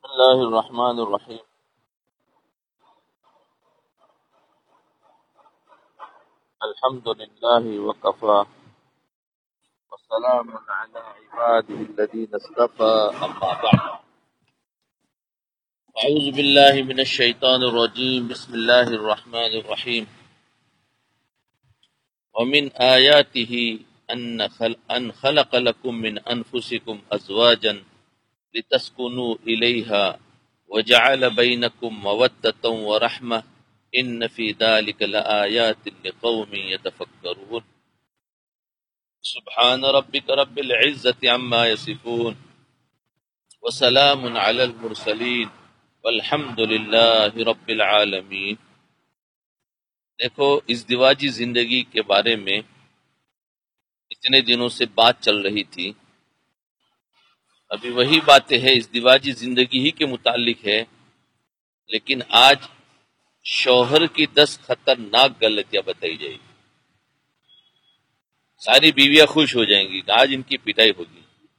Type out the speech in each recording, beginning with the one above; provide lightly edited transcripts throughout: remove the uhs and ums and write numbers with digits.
الله الرحمن الرحيم. الحمد لله وكفى وسلام على عباده الذين اصطفى أما بعد. أعوذ بالله من الشيطان الرجيم. بسم الله الرحمن الرحيم. ومن آياته أن خلق لكم من أنفسكم أزواجا لتسكنوا إليها وجعل بينكم مودة ورحمة إن في ذلك لآيات لقوم يتفكرون. سبحان ربك رب العزة عما يصفون وسلام على المرسلين والحمد للہ رب العالمین. دیکھو، ازدواجی زندگی کے بارے میں اتنے دنوں سے بات چل رہی تھی. ابھی وہی باتیں ہیں، ازدواجی زندگی ہی کے متعلق ہے، لیکن آج شوہر کی 10 خطرناک غلطیاں بتائی جائیں گی. ساری بیویاں خوش ہو جائیں گی کہ آج ان کی پٹائی ہوگی.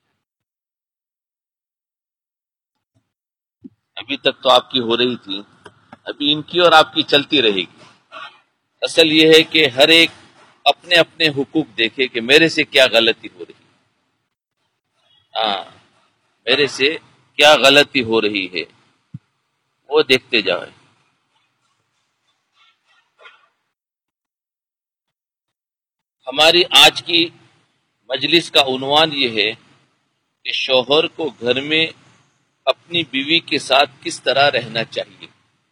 ابھی تک تو آپ کی ہو رہی تھی، ابھی ان کی اور آپ کی چلتی رہے گی. اصل یہ ہے کہ ہر ایک اپنے اپنے حقوق دیکھے کہ میرے سے کیا غلطی ہو رہی ہے. ہاں، میرے سے کیا غلطی ہو رہی ہے وہ دیکھتے جائے. ہماری آج کی مجلس کا عنوان یہ ہے کہ شوہر کو گھر میں اپنی بیوی کے ساتھ کس طرح رہنا چاہیے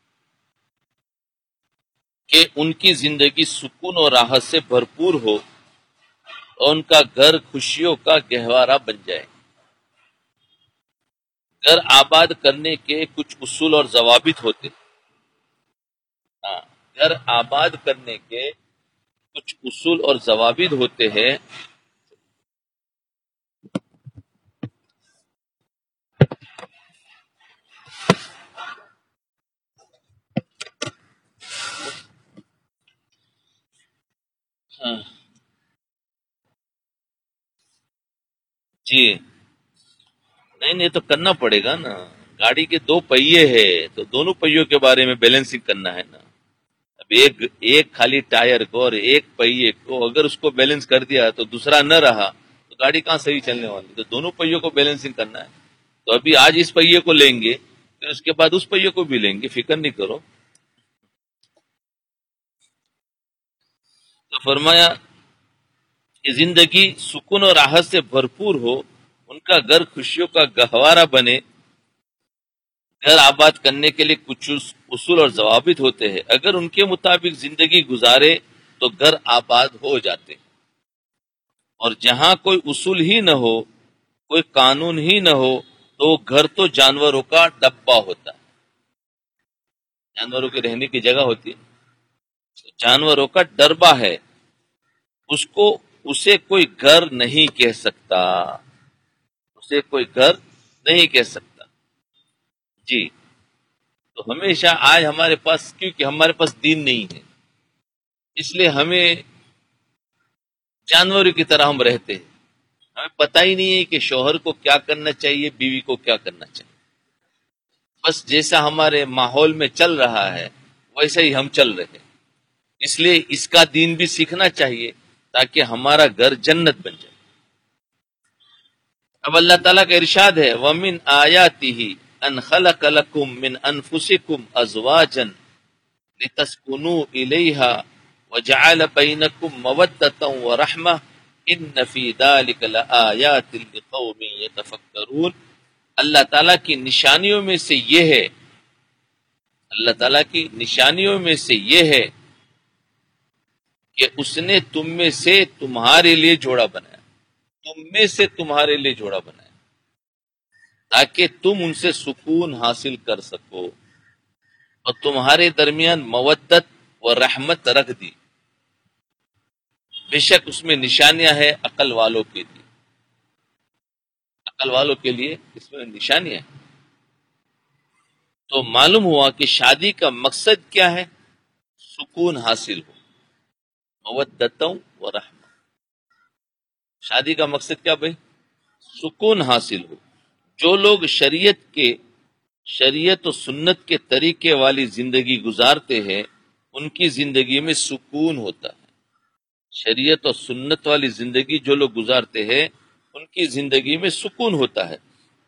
کہ ان کی زندگی سکون اور راحت سے بھرپور ہو اور ان کا گھر خوشیوں کا گہوارہ بن جائے. گھر آباد کرنے کے کچھ اصول اور ضوابط ہوتے ہیں. ہاں، گھر آباد کرنے کے کچھ اصول اور ضوابط ہوتے ہیں. ہاں، جی، نہیں نہیں، تو کرنا پڑے گا نا. گاڑی کے 2 پہیے ہیں تو دونوں پہیوں کے بارے میں بیلنسنگ کرنا ہے نا. اب ایک خالی ٹائر کو اور ایک پہیے کو اگر اس کو بیلنس کر دیا تو دوسرا نہ رہا تو گاڑی کہاں صحیح چلنے والی. تو دونوں پہیوں کو بیلنسنگ کرنا ہے. تو ابھی آج اس پہیے کو لیں گے، پھر اس کے بعد اس پہیے کو بھی لیں گے، فکر نہیں کرو. تو فرمایا کہ زندگی سکون اور راحت سے بھرپور ہو، ان کا گھر خوشیوں کا گہوارہ بنے. گھر آباد کرنے کے لیے کچھ اصول اور ضوابط ہوتے ہیں. اگر ان کے مطابق زندگی گزارے تو گھر آباد ہو جاتے. اور جہاں کوئی اصول ہی نہ ہو، کوئی قانون ہی نہ ہو، تو وہ گھر تو جانوروں کا ڈبہ ہوتا ہے. جانوروں کے رہنے کی جگہ ہوتی ہے، جانوروں کا ڈربہ ہے. اسے کوئی گھر نہیں کہہ سکتا، اسے کوئی گھر نہیں کہہ سکتا. جی، تو ہمیشہ آج ہمارے پاس، کیونکہ ہمارے پاس دین نہیں ہے، اس لیے ہمیں جانوروں کی طرح ہم رہتے ہیں. ہمیں پتہ ہی نہیں ہے کہ شوہر کو کیا کرنا چاہیے، بیوی کو کیا کرنا چاہیے. بس جیسا ہمارے ماحول میں چل رہا ہے ویسے ہی ہم چل رہے ہیں. اس لیے اس کا دین بھی سیکھنا چاہیے تاکہ ہمارا گھر جنت بن جائے. اب اللہ تعالیٰ کا ارشاد ہے، وَمِنْ آيَاتِهِ أَنْ خَلَقَ لَكُم مِّنْ أَنفُسِكُمْ أَزْوَاجًا لِتَسْكُنُوا إِلَيْهَا وَجَعَلَ بَيْنَكُم مَّوَدَّةً وَرَحْمَةً إِنَّ فِي ذَلِكَ لَآيَاتٍ لِقَوْمٍ يَتَفَكَّرُونَ. اللہ تعالیٰ کی نشانیوں میں سے یہ ہے، اللہ تعالیٰ کی نشانیوں میں سے یہ ہے کہ اس نے تم میں سے تمہارے لیے جوڑا بنایا، تم میں سے تمہارے لیے جوڑا بنایا تاکہ تم ان سے سکون حاصل کر سکو، اور تمہارے درمیان مودت و رحمت رکھ دی. بے شک اس میں نشانیاں ہیں عقل والوں کے لیے، عقل والوں کے لیے اس میں نشانیاں ہیں. تو معلوم ہوا کہ شادی کا مقصد کیا ہے؟ سکون حاصل ہو، مودتوں و رحمت. شادی کا مقصد کیا بھائی؟ سکون حاصل ہو. جو لوگ شریعت کے شریعت و سنت کے طریقے والی زندگی گزارتے ہیں ان کی زندگی میں سکون ہوتا ہے. شریعت اور سنت والی زندگی جو لوگ گزارتے ہیں ان کی زندگی میں سکون ہوتا ہے.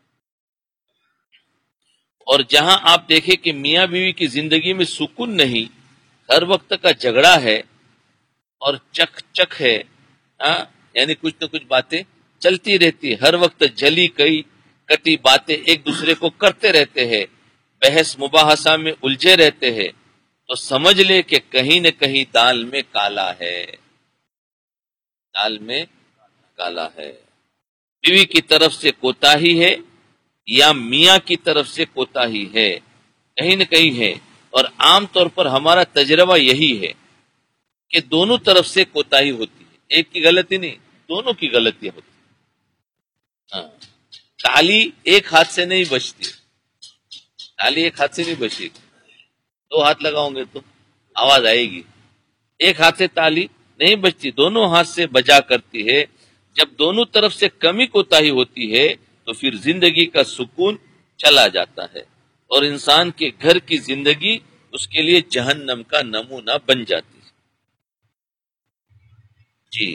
اور جہاں آپ دیکھیں کہ میاں بیوی کی زندگی میں سکون نہیں، ہر وقت کا جھگڑا ہے اور چک چک ہے، یعنی کچھ نہ کچھ باتیں چلتی رہتی ہے، ہر وقت جلی کئی کٹی باتیں ایک دوسرے کو کرتے رہتے ہیں، بحث مباحثہ میں الجھے رہتے ہیں، تو سمجھ لے کہ کہیں نہ کہیں دال میں کالا ہے، دال میں کالا ہے. بیوی کی طرف سے کوتاہی ہے یا میاں کی طرف سے کوتاہی ہے، کہیں نہ کہیں ہے. اور عام طور پر ہمارا تجربہ یہی ہے کہ دونوں طرف سے کوتاہی ہوتی ہے، ایک کی غلطی نہیں، دونوں کی غلطیاں ہوتی ہیں. ہاں، تالی ایک ہاتھ سے نہیں بجتی، تالی ایک ہاتھ سے نہیں بجتی، دو ہاتھ لگاؤں گے تو آواز آئے گی. ایک ہاتھ سے تالی نہیں بجتی، دونوں ہاتھ سے بجا کرتی ہے. جب دونوں طرف سے کمی کوتاہی ہوتی ہے تو پھر زندگی کا سکون چلا جاتا ہے اور انسان کے گھر کی زندگی اس کے لیے جہنم کا نمونہ بن جاتی ہے. جی،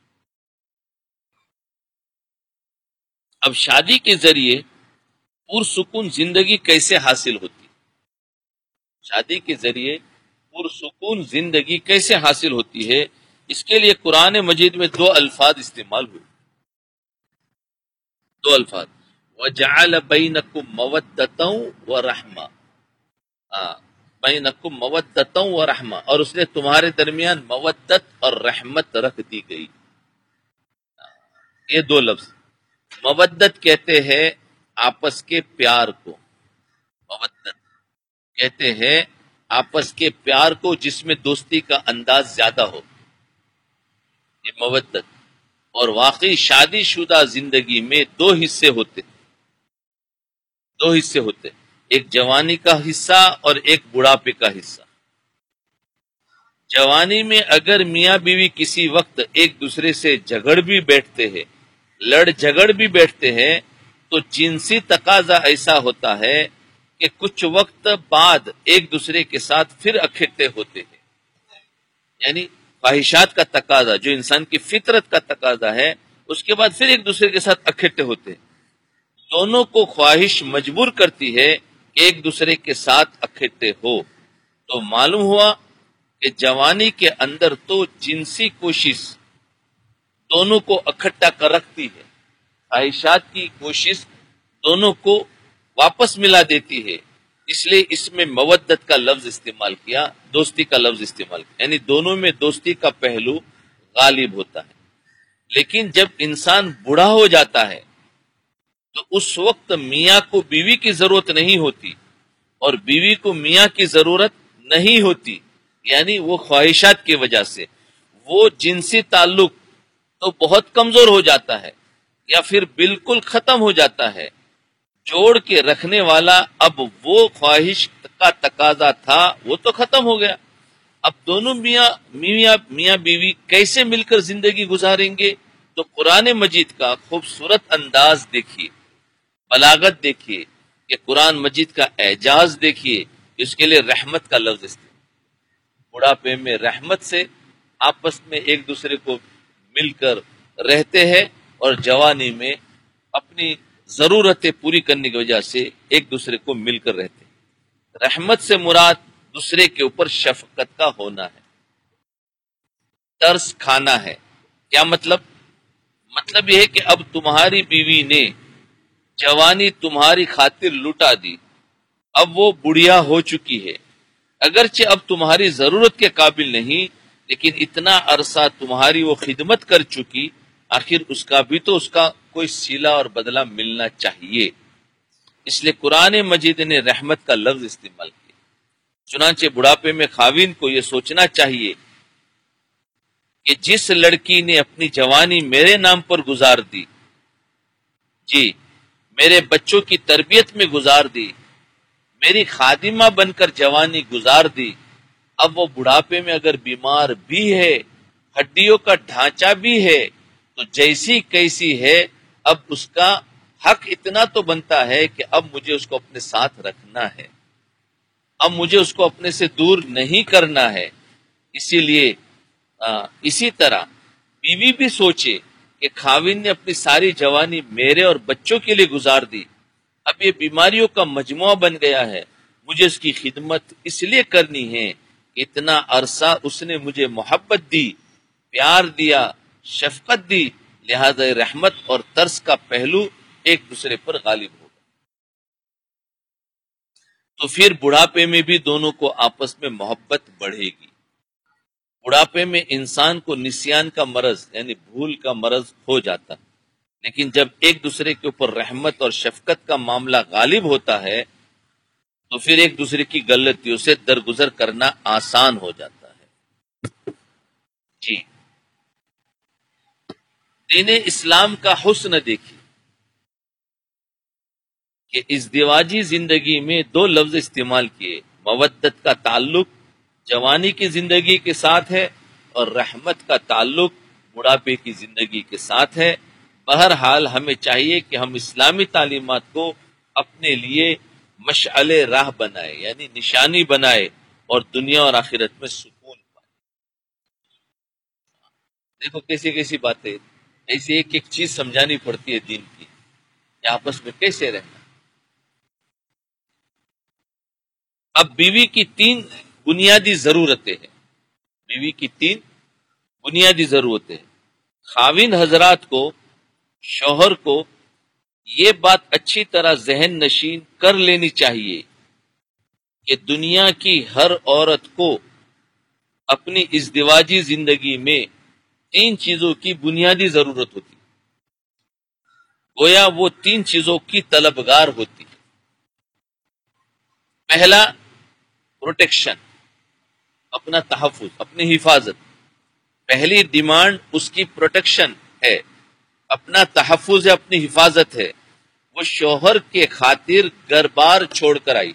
اب شادی کے ذریعے پرسکون زندگی کیسے حاصل ہوتی؟ شادی کے ذریعے پرسکون زندگی کیسے حاصل ہوتی ہے؟ اس کے لیے قرآن مجید میں دو الفاظ استعمال ہوئے، دو الفاظ، وَجَعَلَ بَيْنَكُمْ مَوَدَّةً وَرَحْمَةً. بَيْنَكُمْ مَوَدَّةً وَرَحْمَةً، اور اس نے تمہارے درمیان مودت اور رحمت رکھ دی گئی. یہ دو لفظ، مودت کہتے ہیں آپس کے پیار کو، مودت کہتے ہیں آپس کے پیار کو جس میں دوستی کا انداز زیادہ ہو، یہ مودت. اور واقعی شادی شدہ زندگی میں دو حصے ہوتے، دو حصے ہوتے، ایک جوانی کا حصہ اور ایک بڑھاپے کا حصہ. جوانی میں اگر میاں بیوی کسی وقت ایک دوسرے سے جھگڑ بھی بیٹھتے ہیں، لڑ جھگڑ بھی بیٹھتے ہیں، تو جنسی تقاضا ایسا ہوتا ہے کہ کچھ وقت بعد ایک دوسرے کے ساتھ پھر اکٹھے ہوتے ہیں. یعنی خواہشات کا تقاضا جو انسان کی فطرت کا تقاضا ہے، اس کے بعد پھر ایک دوسرے کے ساتھ اکٹھے ہوتے ہیں. دونوں کو خواہش مجبور کرتی ہے کہ ایک دوسرے کے ساتھ اکٹھے ہو. تو معلوم ہوا کہ جوانی کے اندر تو جنسی کوشش دونوں کو اکٹھا کر رکھتی ہے، خواہشات کی کوشش دونوں کو واپس ملا دیتی ہے. اس لیے اس میں مودت کا لفظ استعمال کیا، دوستی کا لفظ استعمال کیا، یعنی دونوں میں دوستی کا پہلو غالب ہوتا ہے. لیکن جب انسان بوڑھا ہو جاتا ہے تو اس وقت میاں کو بیوی کی ضرورت نہیں ہوتی اور بیوی کو میاں کی ضرورت نہیں ہوتی، یعنی وہ خواہشات کی وجہ سے وہ جنسی تعلق تو بہت کمزور ہو جاتا ہے یا پھر بالکل ختم ہو جاتا ہے. جوڑ کے رکھنے والا اب وہ خواہش کا تقاضا تھا وہ تو ختم ہو گیا. اب دونوں میاں بیوی کیسے مل کر زندگی گزاریں گے؟ تو قرآن مجید کا خوبصورت انداز دیکھیے، بلاغت دیکھیے، کہ قرآن مجید کا اعجاز دیکھیے، اس کے لیے رحمت کا لفظ استعمال. بڑھاپے میں رحمت سے آپس میں ایک دوسرے کو مل کر رہتے ہیں اور جوانی میں اپنی ضرورتیں پوری کرنے کی وجہ سے ایک دوسرے کو مل کر رہتے ہیں. رحمت سے مراد دوسرے کے اوپر شفقت کا ہونا ہے، ترس کھانا ہے. کیا مطلب؟ مطلب یہ ہے کہ اب تمہاری بیوی نے جوانی تمہاری خاطر لٹا دی، اب وہ بڑھیا ہو چکی ہے، اگرچہ اب تمہاری ضرورت کے قابل نہیں، لیکن اتنا عرصہ تمہاری وہ خدمت کر چکی، آخر اس کا بھی تو اس کا کوئی صلہ اور بدلہ ملنا چاہیے. اس لیے قرآن مجید نے رحمت کا لفظ استعمال کیا. چنانچہ بڑھاپے میں خاوند کو یہ سوچنا چاہیے کہ جس لڑکی نے اپنی جوانی میرے نام پر گزار دی، جی میرے بچوں کی تربیت میں گزار دی، میری خادمہ بن کر جوانی گزار دی، اب وہ بڑھاپے میں اگر بیمار بھی ہے، ہڈیوں کا ڈھانچہ بھی ہے، تو جیسی کیسی ہے اب اس کا حق اتنا تو بنتا ہے کہ اب مجھے اس کو اپنے ساتھ رکھنا ہے، اب مجھے اس کو اپنے سے دور نہیں کرنا ہے۔ اسی لیے اسی طرح بیوی بھی سوچے کہ خاوند نے اپنی ساری جوانی میرے اور بچوں کے لیے گزار دی، اب یہ بیماریوں کا مجموعہ بن گیا ہے، مجھے اس کی خدمت اس لیے کرنی ہے کہ اتنا عرصہ اس نے مجھے محبت دی، پیار دیا، شفقت دی، لہذا رحمت اور ترس کا پہلو ایک دوسرے پر غالب ہوگا۔ تو پھر بڑھاپے میں بھی دونوں کو آپس میں محبت بڑھے گی۔ بڑھاپے میں انسان کو نسیان کا مرض یعنی بھول کا مرض ہو جاتا، لیکن جب ایک دوسرے کے اوپر رحمت اور شفقت کا معاملہ غالب ہوتا ہے تو پھر ایک دوسرے کی غلطیوں سے درگزر کرنا آسان ہو جاتا ہے۔ جی، دین اسلام کا حسن دیکھیے کہ ازدواجی زندگی میں دو لفظ استعمال کیے، مودت کا تعلق جوانی کی زندگی کے ساتھ ہے اور رحمت کا تعلق بڑھاپے کی زندگی کے ساتھ ہے۔ بہرحال ہمیں چاہیے کہ ہم اسلامی تعلیمات کو اپنے لیے مشعل راہ بنائے یعنی نشانی بنائے اور دنیا اور آخرت میں سکون پائے۔ دیکھو کیسی کیسی باتیں، ایسی ایک ایک چیز سمجھانی پڑتی ہے دین کی کہ آپس میں کیسے رہنا۔ اب بیوی کی تین بنیادی ضرورتیں ہیں، بیوی کی تین بنیادی ضرورتیں ہیں۔ خاوند حضرات کو، شوہر کو یہ بات اچھی طرح ذہن نشین کر لینی چاہیے کہ دنیا کی ہر عورت کو اپنی ازدواجی زندگی میں تین چیزوں کی بنیادی ضرورت ہوتی، گویا وہ تین چیزوں کی طلبگار ہوتی۔ پہلا پروٹیکشن، اپنا تحفظ، اپنی حفاظت۔ پہلی ڈیمانڈ اس کی پروٹیکشن ہے، اپنا تحفظ ہے، اپنی حفاظت ہے۔ وہ شوہر کے خاطر گھر بار چھوڑ کر آئی،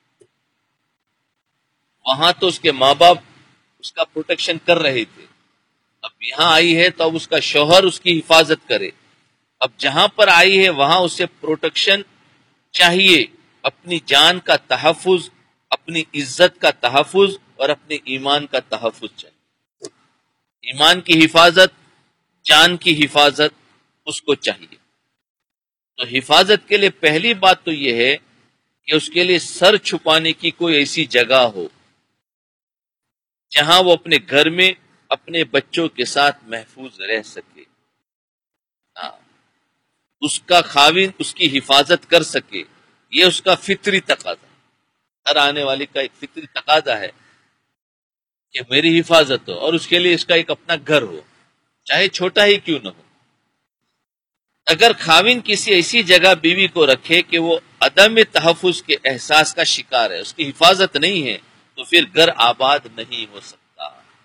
وہاں تو اس کے ماں باپ اس کا پروٹیکشن کر رہے تھے، اب یہاں آئی ہے تو اب اس کا شوہر اس کی حفاظت کرے۔ اب جہاں پر آئی ہے وہاں اسے پروٹیکشن چاہیے، اپنی جان کا تحفظ، اپنی عزت کا تحفظ اور اپنے ایمان کا تحفظ چاہیے۔ ایمان کی حفاظت، جان کی حفاظت اس کو چاہیے۔ تو حفاظت کے لیے پہلی بات تو یہ ہے کہ اس کے لیے سر چھپانے کی کوئی ایسی جگہ ہو جہاں وہ اپنے گھر میں اپنے بچوں کے ساتھ محفوظ رہ سکے، اس کا خاوند اس کی حفاظت کر سکے، یہ اس کا فطری تقاضا، ہر آنے والی کا ایک فطری تقاضا ہے کہ میری حفاظت ہو، اور اس کے لیے اس کا ایک اپنا گھر ہو، چاہے چھوٹا ہی کیوں نہ ہو۔ اگر خاوند کسی ایسی جگہ بیوی کو رکھے کہ وہ عدم تحفظ کے احساس کا شکار ہے، اس کی حفاظت نہیں ہے، تو پھر گھر آباد نہیں ہو سکتا۔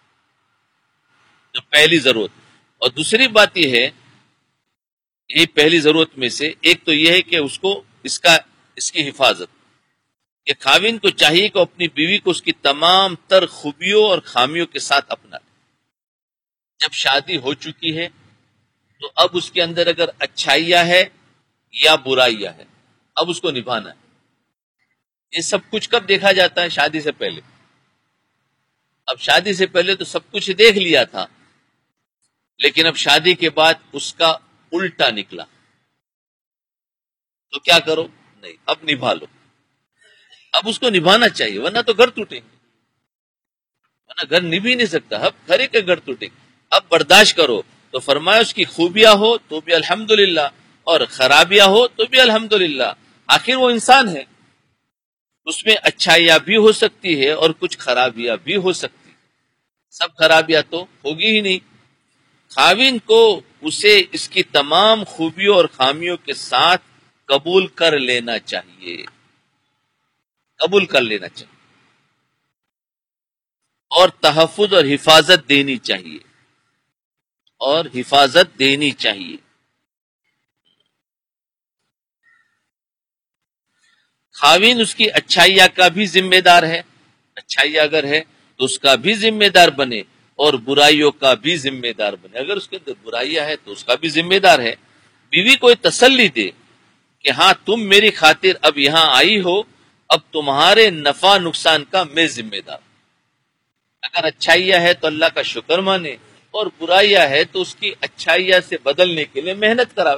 جو پہلی ضرورت، اور دوسری بات یہ ہے، یہ پہلی ضرورت میں سے ایک تو یہ ہے کہ اس کی حفاظت، کہ خاوند کو چاہیے کہ اپنی بیوی کو اس کی تمام تر خوبیوں اور خامیوں کے ساتھ اپنا لے۔ جب شادی ہو چکی ہے تو اب اس کے اندر اگر اچھائیاں ہے یا برائیاں ہے، اب اس کو نبھانا ہے۔ یہ سب کچھ کب دیکھا جاتا ہے؟ شادی سے پہلے۔ اب شادی سے پہلے تو سب کچھ دیکھ لیا تھا، لیکن اب شادی کے بعد اس کا الٹا نکلا، تو کیا کرو؟ نہیں، اب نبھا لو، اب اس کو نبھانا چاہیے، ورنہ تو گھر ٹوٹیں گے، ورنہ گھر نبھ ہی نہیں سکتا، اب گھر ہی کے گھر ٹوٹیں گے۔ اب برداشت کرو، تو فرمایا اس کی خوبیاں ہو تو بھی الحمدللہ اور خرابیاں ہو تو بھی الحمدللہ، آخر وہ انسان ہے، اس میں اچھائیاں بھی ہو سکتی ہے اور کچھ خرابیاں بھی ہو سکتی ہے، سب خرابیاں تو ہوگی ہی نہیں۔ خاوند کو اسے اس کی تمام خوبیوں اور خامیوں کے ساتھ قبول کر لینا چاہیے، قبول کر لینا چاہیے، اور تحفظ اور حفاظت دینی چاہیے، اور حفاظت دینی چاہیے۔ خاوند اس کی اچھائیاں کا بھی ذمہ دار ہے، اچھائی اگر ہے تو اس کا بھی ذمہ دار بنے، اور برائیوں کا بھی ذمہ دار بنے، اگر اس کے اندر برائیاں ہے تو اس کا بھی ذمہ دار ہے۔ بیوی کو تسلی دے کہ ہاں تم میری خاطر اب یہاں آئی ہو، اب تمہارے نفع نقصان کا میں ذمہ دار ہوں۔ اگر اچھائیاں ہے تو اللہ کا شکر مانے، اور برائیاں ہے تو اس کی اچھائیاں سے بدلنے کے لیے محنت کراوے،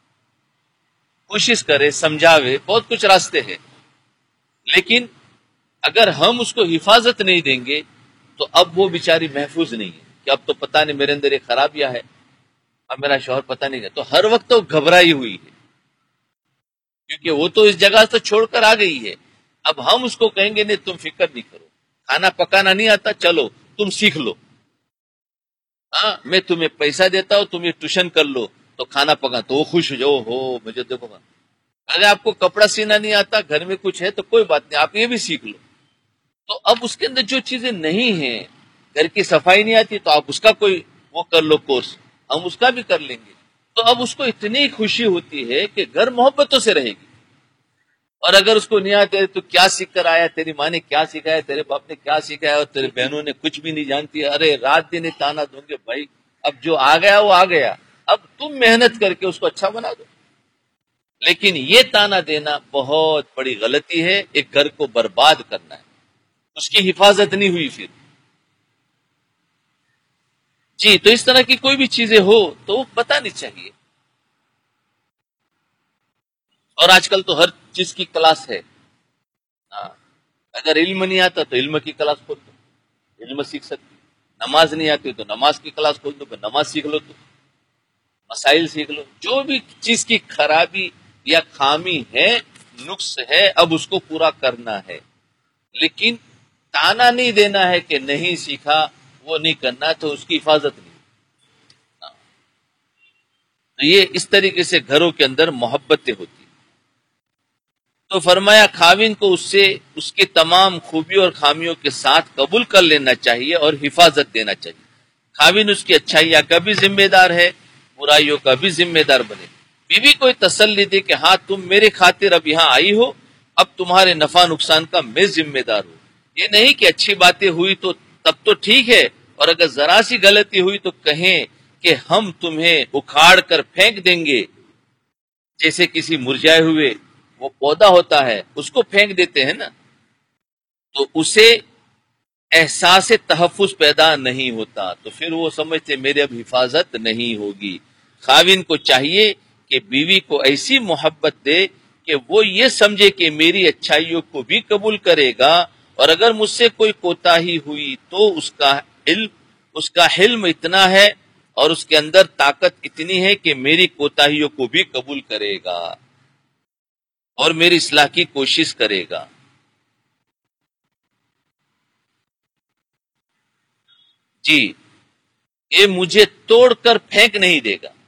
کوشش کرے، سمجھاوے، بہت کچھ راستے ہیں۔ لیکن اگر ہم اس کو حفاظت نہیں دیں گے تو اب وہ بیچاری محفوظ نہیں ہے کہ اب تو پتہ نہیں میرے اندر یہ خرابیاں ہے، اب میرا شوہر پتہ نہیں ہے، تو ہر وقت تو گھبرائی ہوئی ہے، کیونکہ وہ تو اس جگہ سے چھوڑ کر آ گئی ہے۔ اب ہم اس کو کہیں گے نہیں تم فکر نہیں کرو، کھانا پکانا نہیں آتا، چلو تم سیکھ لو، ہاں میں تمہیں پیسہ دیتا ہوں، تم یہ ٹیوشن کر لو تو کھانا پکا، تو وہ خوش ہو جاؤ، ہو مجھے دیکھو گا۔ اگر آپ کو کپڑا سینا نہیں آتا، گھر میں کچھ ہے تو کوئی بات نہیں، آپ یہ بھی سیکھ لو۔ تو اب اس کے اندر جو چیزیں نہیں ہیں، گھر کی صفائی نہیں آتی تو آپ اس کا کوئی وہ کر لو کورس، ہم اس کا بھی کر لیں گے۔ تو اب اس کو اتنی خوشی ہوتی ہے کہ گھر محبتوں سے رہے گی۔ اور اگر اس کو نہیں آتے تو کیا سیکھ کر آیا، تیری ماں نے کیا سکھایا، تیرے باپ نے کیا سکھایا، اور تیرے بہنوں نے کچھ بھی نہیں جانتی، ارے رات دن تانا دوں گے بھائی، اب جو آ گیا وہ آ گیا، اب تم محنت کر کے اس کو اچھا بنا دو۔ لیکن یہ تانا دینا بہت بڑی غلطی ہے، ایک گھر کو برباد کرنا ہے، اس کی حفاظت نہیں ہوئی پھر۔ جی، تو اس طرح کی کوئی بھی چیزیں ہو تو وہ بتانی چاہیے۔ اور آج کل تو ہر چیز کی کلاس ہے، ہاں، اگر علم نہیں آتا تو علم کی کلاس کھول دو، علم سیکھ سکتے۔ نماز نہیں آتی تو نماز کی کلاس کھول دو، نماز سیکھ لو، تو مسائل سیکھ لو۔ جو بھی چیز کی خرابی یا خامی ہے، نقص ہے، اب اس کو پورا کرنا ہے۔ لیکن تانا نہیں دینا ہے کہ نہیں سیکھا، وہ نہیں کرنا، تو اس کی حفاظت نہیں۔ تو یہ اس طریقے سے گھروں کے اندر محبتیں ہوتی ہیں۔ تو فرمایا خاوند کو اس سے اس کے تمام خوبیوں اور خامیوں کے ساتھ قبول کر لینا چاہیے اور حفاظت دینا چاہیے۔ خاوند اس کی اچھائیاں کا بھی ذمہ دار ہے، برائیوں کا بھی ذمہ دار بنے۔ بیوی کو تسلی دے کہ ہاں تم میرے خاطر اب یہاں آئی ہو، اب تمہارے نفع نقصان کا میں ذمہ دار ہوں۔ یہ نہیں کہ اچھی باتیں ہوئی تو تب تو ٹھیک ہے، اور اگر ذرا سی غلطی ہوئی تو کہیں کہ ہم تمہیں اکھاڑ کر پھینک دیں گے، جیسے کسی مرجائے ہوئے وہ پودا ہوتا ہے اس کو پھینک دیتے ہیں نا، تو اسے احساس تحفظ پیدا نہیں ہوتا، تو پھر وہ سمجھتے میرے اب حفاظت نہیں ہوگی۔ خاوند کو چاہیے کہ بیوی کو ایسی محبت دے کہ وہ یہ سمجھے کہ میری اچھائیوں کو بھی قبول کرے گا، اور اگر مجھ سے کوئی کوتاہی ہوئی تو اس کا حلم اتنا ہے اور اس کے اندر طاقت اتنی ہے کہ میری کوتاہیوں کو بھی قبول کرے گا اور میری اصلاح کی کوشش کرے گا۔ جی، یہ مجھے توڑ کر پھینک نہیں دے گا۔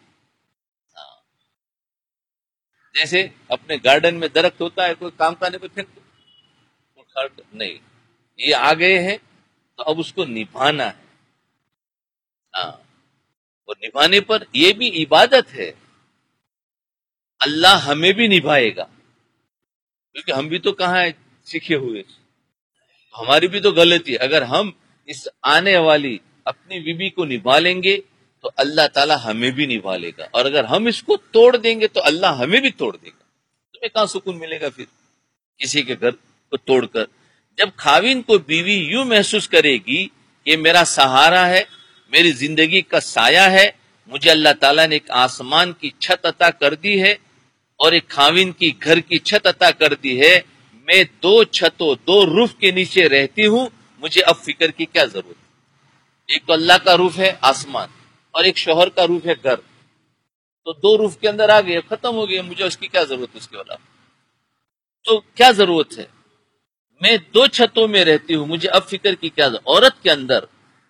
جیسے اپنے گارڈن میں درخت ہوتا ہے، کوئی کام کرنے پہ پھینک دو، نہیں، یہ آ گئے ہیں تو اب اس کو نبھانا ہے۔ ہاں، اور نبھانے پر یہ بھی عبادت ہے، اللہ ہمیں بھی نبھائے گا، کیونکہ ہم بھی تو کہاں ہے سیکھے ہوئے، ہماری بھی تو غلطی ہے۔ اگر ہم اس آنے والی اپنی بیوی کو نبھا لیں گے تو اللہ تعالی ہمیں بھی نبھا لے گا، اور اگر ہم اس کو توڑ دیں گے تو اللہ ہمیں بھی توڑ دے گا۔ تمہیں کہاں سکون ملے گا پھر کسی کے گھر کو توڑ کر؟ جب خاوند کو بیوی یوں محسوس کرے گی کہ میرا سہارا ہے، میری زندگی کا سایہ ہے، مجھے اللہ تعالیٰ نے ایک آسمان کی چھت عطا کر دی ہے اور ایک خاوند کی گھر کی چھت عطا کر دی ہے، میں دو چھتوں، دو روف کے نیچے رہتی ہوں، مجھے اب فکر کی کیا ضرورت ہے؟ ایک تو اللہ کا روف ہے آسمان، اور ایک شوہر کا روف ہے گھر، تو دو روف کے اندر آ گئے، ختم ہو گیا، مجھے اس کی کیا ضرورت ہے؟ اس کے علاوہ تو کیا ضرورت ہے؟ میں دو چھتوں میں رہتی ہوں، مجھے اب فکر کی کیا ضرورت؟ عورت کے اندر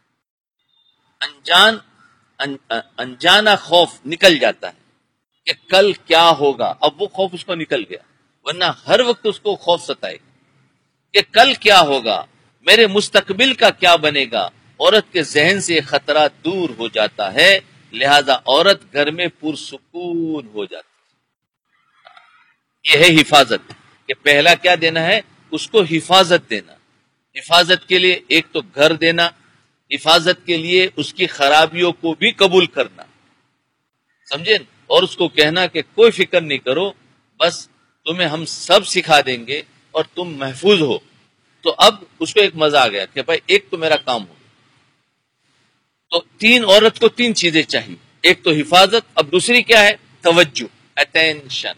انجانا خوف نکل جاتا ہے کہ کل کیا ہوگا، اب وہ خوف اس کو نکل گیا، ورنہ ہر وقت اس کو خوف ستائے گا کہ کل کیا ہوگا، میرے مستقبل کا کیا بنے گا۔ عورت کے ذہن سے خطرہ دور ہو جاتا ہے، لہذا عورت گھر میں پرسکون ہو جاتی ہے۔ یہ ہے حفاظت، کہ پہلا کیا دینا ہے؟ اس کو حفاظت دینا۔ حفاظت کے لیے ایک تو گھر دینا، حفاظت کے لیے اس کی خرابیوں کو بھی قبول کرنا، سمجھے، اور اس کو کہنا کہ کوئی فکر نہیں کرو، بس تمہیں ہم سب سکھا دیں گے اور تم محفوظ ہو. تو اب اس کو ایک مزہ آ گیا کہ بھائی ایک تو میرا کام ہو. تو عورت کو تین چیزیں چاہیے. ایک تو حفاظت، اب دوسری کیا ہے؟ توجہ، اٹینشن.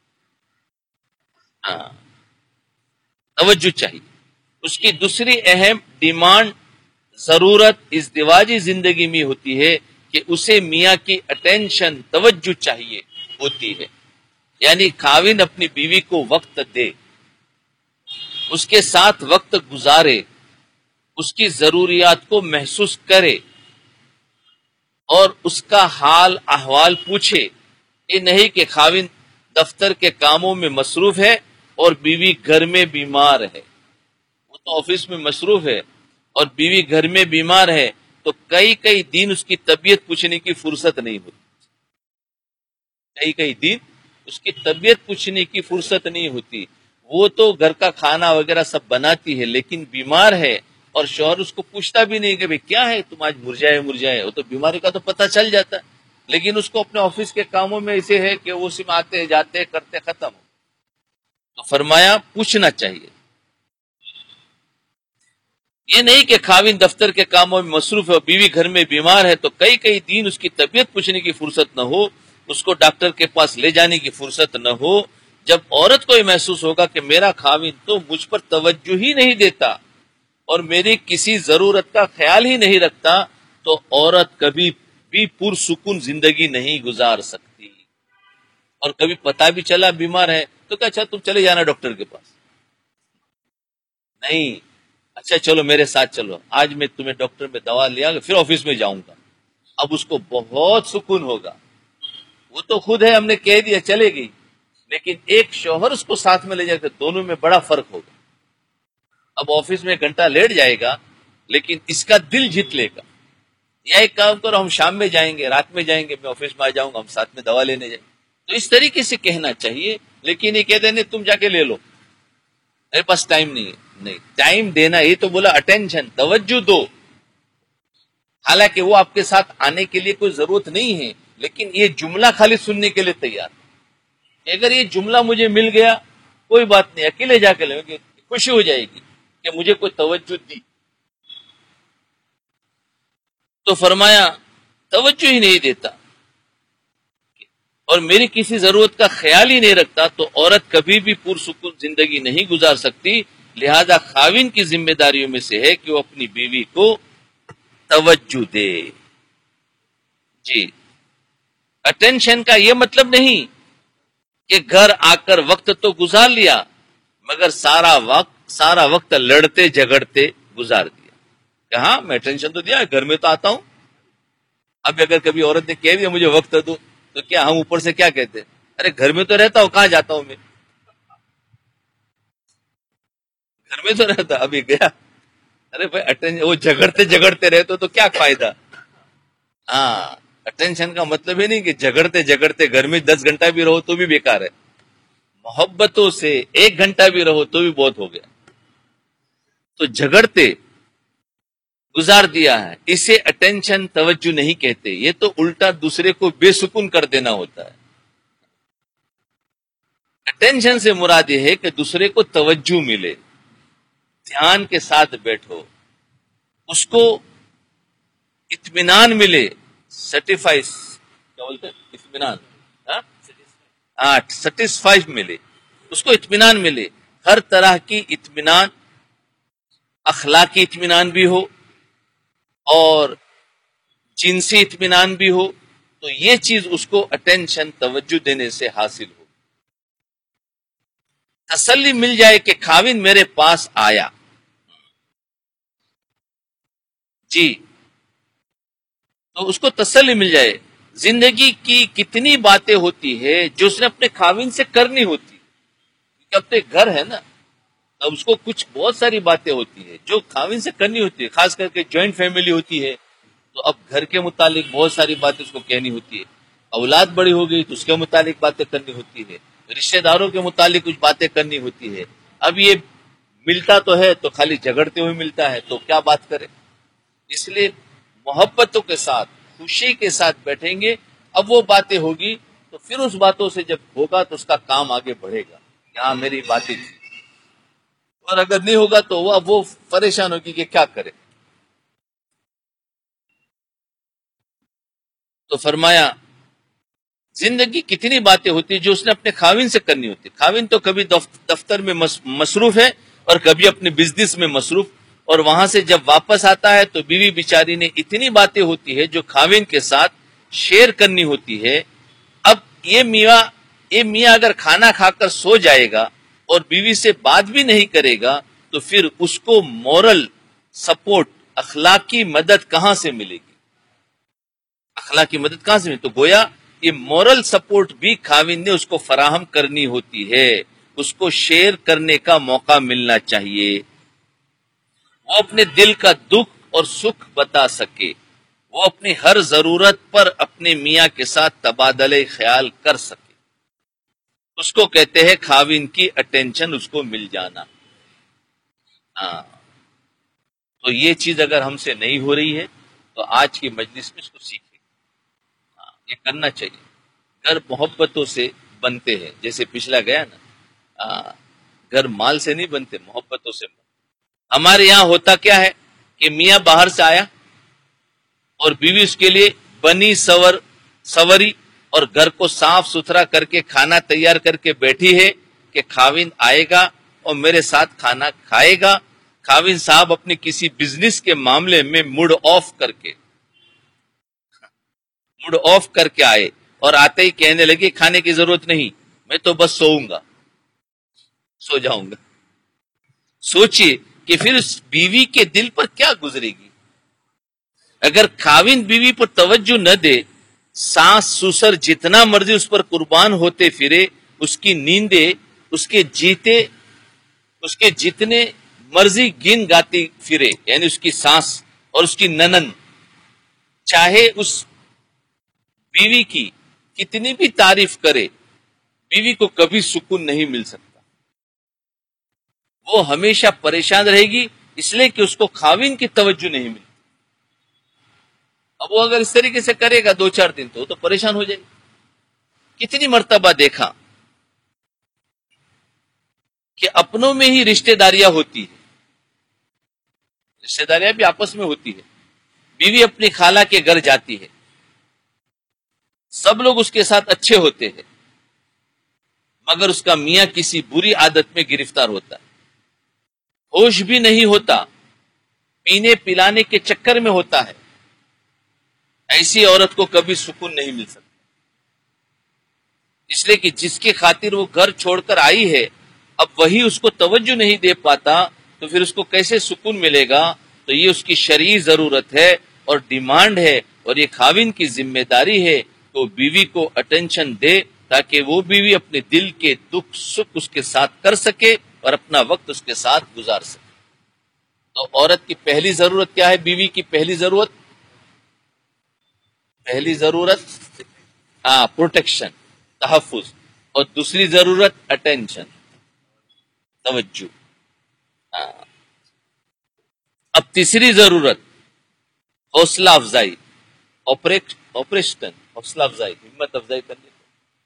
ہاں، توجہ چاہیے. اس کی دوسری اہم ڈیمانڈ، ضرورت ازدواجی زندگی میں ہوتی ہے کہ اسے میاں کی اٹینشن، توجہ چاہیے ہوتی ہے. یعنی خاوند اپنی بیوی کو وقت دے، اس کے ساتھ وقت گزارے، اس کی ضروریات کو محسوس کرے اور اس کا حال احوال پوچھے. یہ نہیں کہ خاوند دفتر کے کاموں میں مصروف ہے اور بیوی گھر میں بیمار ہے. وہ تو آفس میں مصروف ہے اور بیوی گھر میں بیمار ہے، تو کئی دن اس کی طبیعت پوچھنے کی فرصت نہیں ہوتی. کئی دن اس کی طبیعت پوچھنے کی فرصت نہیں ہوتی. وہ تو گھر کا کھانا وغیرہ سب بناتی ہے لیکن بیمار ہے، اور شوہر اس کو پوچھتا بھی نہیں کہ بھئی کیا ہے تم آج مرجائے. وہ تو بیماری کا تو پتہ چل جاتا ہے، لیکن اس کو اپنے آفس کے کاموں میں اسے ہے کہ وہ اسی میں آتے جاتے کرتے ختم ہو. تو فرمایا پوچھنا چاہیے. یہ نہیں کہ خاوند دفتر کے کاموں میں مصروف ہے اور بیوی گھر میں بیمار ہے تو کئی دن اس کی طبیعت پوچھنے کی فرصت نہ ہو، اس کو ڈاکٹر کے پاس لے جانے کی فرصت نہ ہو. جب عورت کو یہ محسوس ہوگا کہ میرا خاوند تو مجھ پر توجہ ہی نہیں دیتا اور میری کسی ضرورت کا خیال ہی نہیں رکھتا، تو عورت کبھی بھی پرسکون زندگی نہیں گزار سکتی. اور کبھی پتہ بھی چلا بیمار ہے تو کہ اچھا تم چلے جانا ڈاکٹر کے پاس. نہیں، اچھا چلو میرے ساتھ چلو، آج میں تمہیں ڈاکٹر میں دوا لیا پھر آفس میں جاؤں گا. اب اس کو بہت سکون ہوگا. وہ تو خود ہے، ہم نے کہہ دیا چلے گی، لیکن ایک شوہر اس کو ساتھ میں لے جائے گا، دونوں میں بڑا فرق ہوگا. اب آفس میں 1 گھنٹہ لیٹ جائے گا لیکن اس کا دل جیت لے گا. یا ایک کام کرو، ہم شام میں جائیں گے، رات میں جائیں گے، میں آفس میں آ جاؤں گا، ہم ساتھ میں دوا لینے جائیں گے. تو اس طریقے سے کہنا چاہیے. لیکن یہ کہتے نہیں تم جا کے لے لو، میرے پاس ٹائم نہیں ہے. نہیں، ٹائم دینا، یہ تو بولا اٹینشن، توجہ دو. حالانکہ وہ آپ کے ساتھ آنے کے لیے کوئی ضرورت نہیں ہے، لیکن یہ جملہ خالی سننے کے لیے تیار. اگر یہ جملہ مجھے مل گیا کوئی بات نہیں، اکیلے جا کے لیں گے، خوشی ہو جائے گی کہ مجھے کوئی توجہ دی. تو فرمایا توجہ ہی نہیں دیتا اور میری کسی ضرورت کا خیال ہی نہیں رکھتا تو عورت کبھی بھی پرسکون زندگی نہیں گزار سکتی. لہذا خاوند کی ذمہ داریوں میں سے ہے کہ وہ اپنی بیوی کو توجہ دے. جی، اٹینشن کا یہ مطلب نہیں کہ گھر آ کر وقت تو گزار لیا مگر سارا وقت لڑتے جھگڑتے گزار دیا. کہاں میں اٹینشن تو دیا، گھر میں تو آتا ہوں. اب اگر کبھی عورت نے کہہ دیا مجھے وقت دو تو کیا ہم اوپر سے کیا کہتے ہیں؟ ارے گھر میں تو رہتا ہوں، کہاں جاتا ہوں میں؟ گھر میں تو رہتا، ابھی گیا. ارے بھائی اٹینشن، وہ جھگڑتے رہتے تو کیا فائدہ؟ ہاں، اٹینشن کا مطلب ہی نہیں کہ جھگڑتے گھر میں 10 گھنٹہ بھی رہو تو بھی بیکار ہے. محبتوں سے 1 گھنٹہ بھی رہو تو بھی بہت ہو گیا. تو جھگڑتے گزار دیا ہے، اسے اٹینشن، توجہ نہیں کہتے. یہ تو الٹا دوسرے کو بے سکون کر دینا ہوتا ہے. اٹینشن سے مراد یہ ہے کہ دوسرے کو توجہ ملے، دھیان کے ساتھ بیٹھو، اس کو اطمینان ملے، سیٹیفائز کیا بولتے ہیں؟ اطمینان، سیٹسفائی ملے، اس کو اطمینان ملے. ہر طرح کی اطمینان، اخلاقی اطمینان بھی ہو اور جنسی اطمینان بھی ہو، تو یہ چیز اس کو اٹینشن، توجہ دینے سے حاصل ہو. تسلی مل جائے کہ خاوند میرے پاس آیا. جی، تو اس کو تسلی مل جائے. زندگی کی کتنی باتیں ہوتی ہے جو اس نے اپنے خاوند سے کرنی ہوتی، کیونکہ اپنے گھر ہے نا، اب اس کو کچھ بہت ساری باتیں ہوتی ہے جو خاوند سے کرنی ہوتی ہے. خاص کر کے جوائنٹ فیملی ہوتی ہے تو اب گھر کے متعلق بہت ساری باتیں اس کو کہنی ہوتی ہے. اولاد بڑی ہو گئی تو اس کے متعلق باتیں کرنی ہوتی ہے، رشتہ داروں کے متعلق کچھ باتیں کرنی ہوتی ہے. اب یہ ملتا تو ہے تو خالی جھگڑتے ہوئے ملتا ہے تو کیا بات کرے. اس لیے محبتوں کے ساتھ، خوشی کے ساتھ بیٹھیں گے. اب وہ باتیں ہوگی تو پھر اس باتوں سے جب ہوگا تو اس کا کام آگے بڑھے گا، یہاں میری باتیں تھی، اور اگر نہیں ہوگا تو وہ پریشان ہوگی کہ کیا کرے. تو فرمایا زندگی کتنی باتیں ہوتی جو اس نے اپنے خاوند سے کرنی ہوتی. خاوند تو کبھی دفتر میں مصروف ہے اور کبھی اپنے بزنس میں مصروف، اور وہاں سے جب واپس آتا ہے تو بیوی بیچاری نے اتنی باتیں ہوتی ہے جو خاوند کے ساتھ شیئر کرنی ہوتی ہے. اب یہ میاں اگر کھانا کھا کر سو جائے گا اور بیوی سے بات بھی نہیں کرے گا تو پھر اس کو مورل سپورٹ، اخلاقی مدد کہاں سے ملے گی؟ اخلاقی مدد کہاں سے ملے؟ تو گویا یہ مورل سپورٹ بھی خاوند نے اس کو فراہم کرنی ہوتی ہے، اس کو شیئر کرنے کا موقع ملنا چاہیے، وہ اپنے دل کا دکھ اور سکھ بتا سکے، وہ اپنی ہر ضرورت پر اپنے میاں کے ساتھ تبادلہ خیال کر سکے. اس کو کہتے ہیں خاوند کی اٹینشن اس کو مل جانا. ہاں، تو یہ چیز اگر ہم سے نہیں ہو رہی ہے تو آج کی مجلس میں اس کو سیکھیں. یہ کرنا چاہیے. گھر محبتوں سے بنتے ہیں، جیسے پچھلا گیا نا. گھر مال سے نہیں بنتے، محبتوں سے بنتے. ہمارے یہاں ہوتا کیا ہے کہ میاں باہر سے آیا اور بیوی اس کے لیے بنی سوری اور گھر کو صاف ستھرا کر کے کھانا تیار کر کے بیٹھی ہے کہ خاوند آئے گا اور میرے ساتھ کھانا کھائے گا. خاوند صاحب اپنے کسی بزنس کے معاملے میں موڈ آف کر کے آئے اور آتے ہی کہنے لگے کھانے کی ضرورت نہیں، میں تو بس سو جاؤں گا. سوچئے کہ پھر اس بیوی کے دل پر کیا گزرے گی. اگر خاوند بیوی پر توجہ نہ دے، ساس سسر جتنا مرضی اس پر قربان ہوتے پھرے، اس کی نیندیں اس کے جتنے مرضی گن گاتی پھرے، یعنی اس کی ساس اور اس کی ننن، چاہے اس بیوی کی کتنی بھی تعریف کرے، بیوی کو کبھی سکون نہیں مل سکتا. وہ ہمیشہ پریشان رہے گی، اس لیے کہ اس کو خاوند کی توجہ نہیں ملتی. اب وہ اگر اس طریقے سے کرے گا 2-4 دن تو پریشان ہو جائے گی. کتنی مرتبہ دیکھا کہ اپنوں میں ہی رشتہ داریاں ہوتی ہیں، رشتہ داریاں بھی آپس میں ہوتی ہے. بیوی اپنی خالہ کے گھر جاتی ہے، سب لوگ اس کے ساتھ اچھے ہوتے ہیں، مگر اس کا میاں کسی بری عادت میں گرفتار ہوتا ہے، ہوش بھی نہیں ہوتا، پینے پلانے کے چکر میں ہوتا ہے. ایسی عورت کو کبھی سکون نہیں مل سکتا، اس لیے کہ جس کی خاطر وہ گھر چھوڑ کر آئی ہے اب وہی اس کو توجہ نہیں دے پاتا تو پھر اس کو کیسے سکون ملے گا؟ تو یہ اس کی شرعی ضرورت ہے اور ڈیمانڈ ہے، اور یہ خاوند کی ذمہ داری ہے تو بیوی کو اٹینشن دے تاکہ وہ بیوی اپنے دل کے دکھ سکھ اس کے ساتھ کر سکے اور اپنا وقت اس کے ساتھ گزار سکے. تو عورت کی پہلی ضرورت کیا ہے؟ بیوی کی پہلی ضرورت پروٹیکشن، تحفظ، اور دوسری ضرورت اٹینشن، توجہ. اب تیسری ضرورت حوصلہ افزائی، حوصلہ افزائی، ہمت افزائی کرنے کو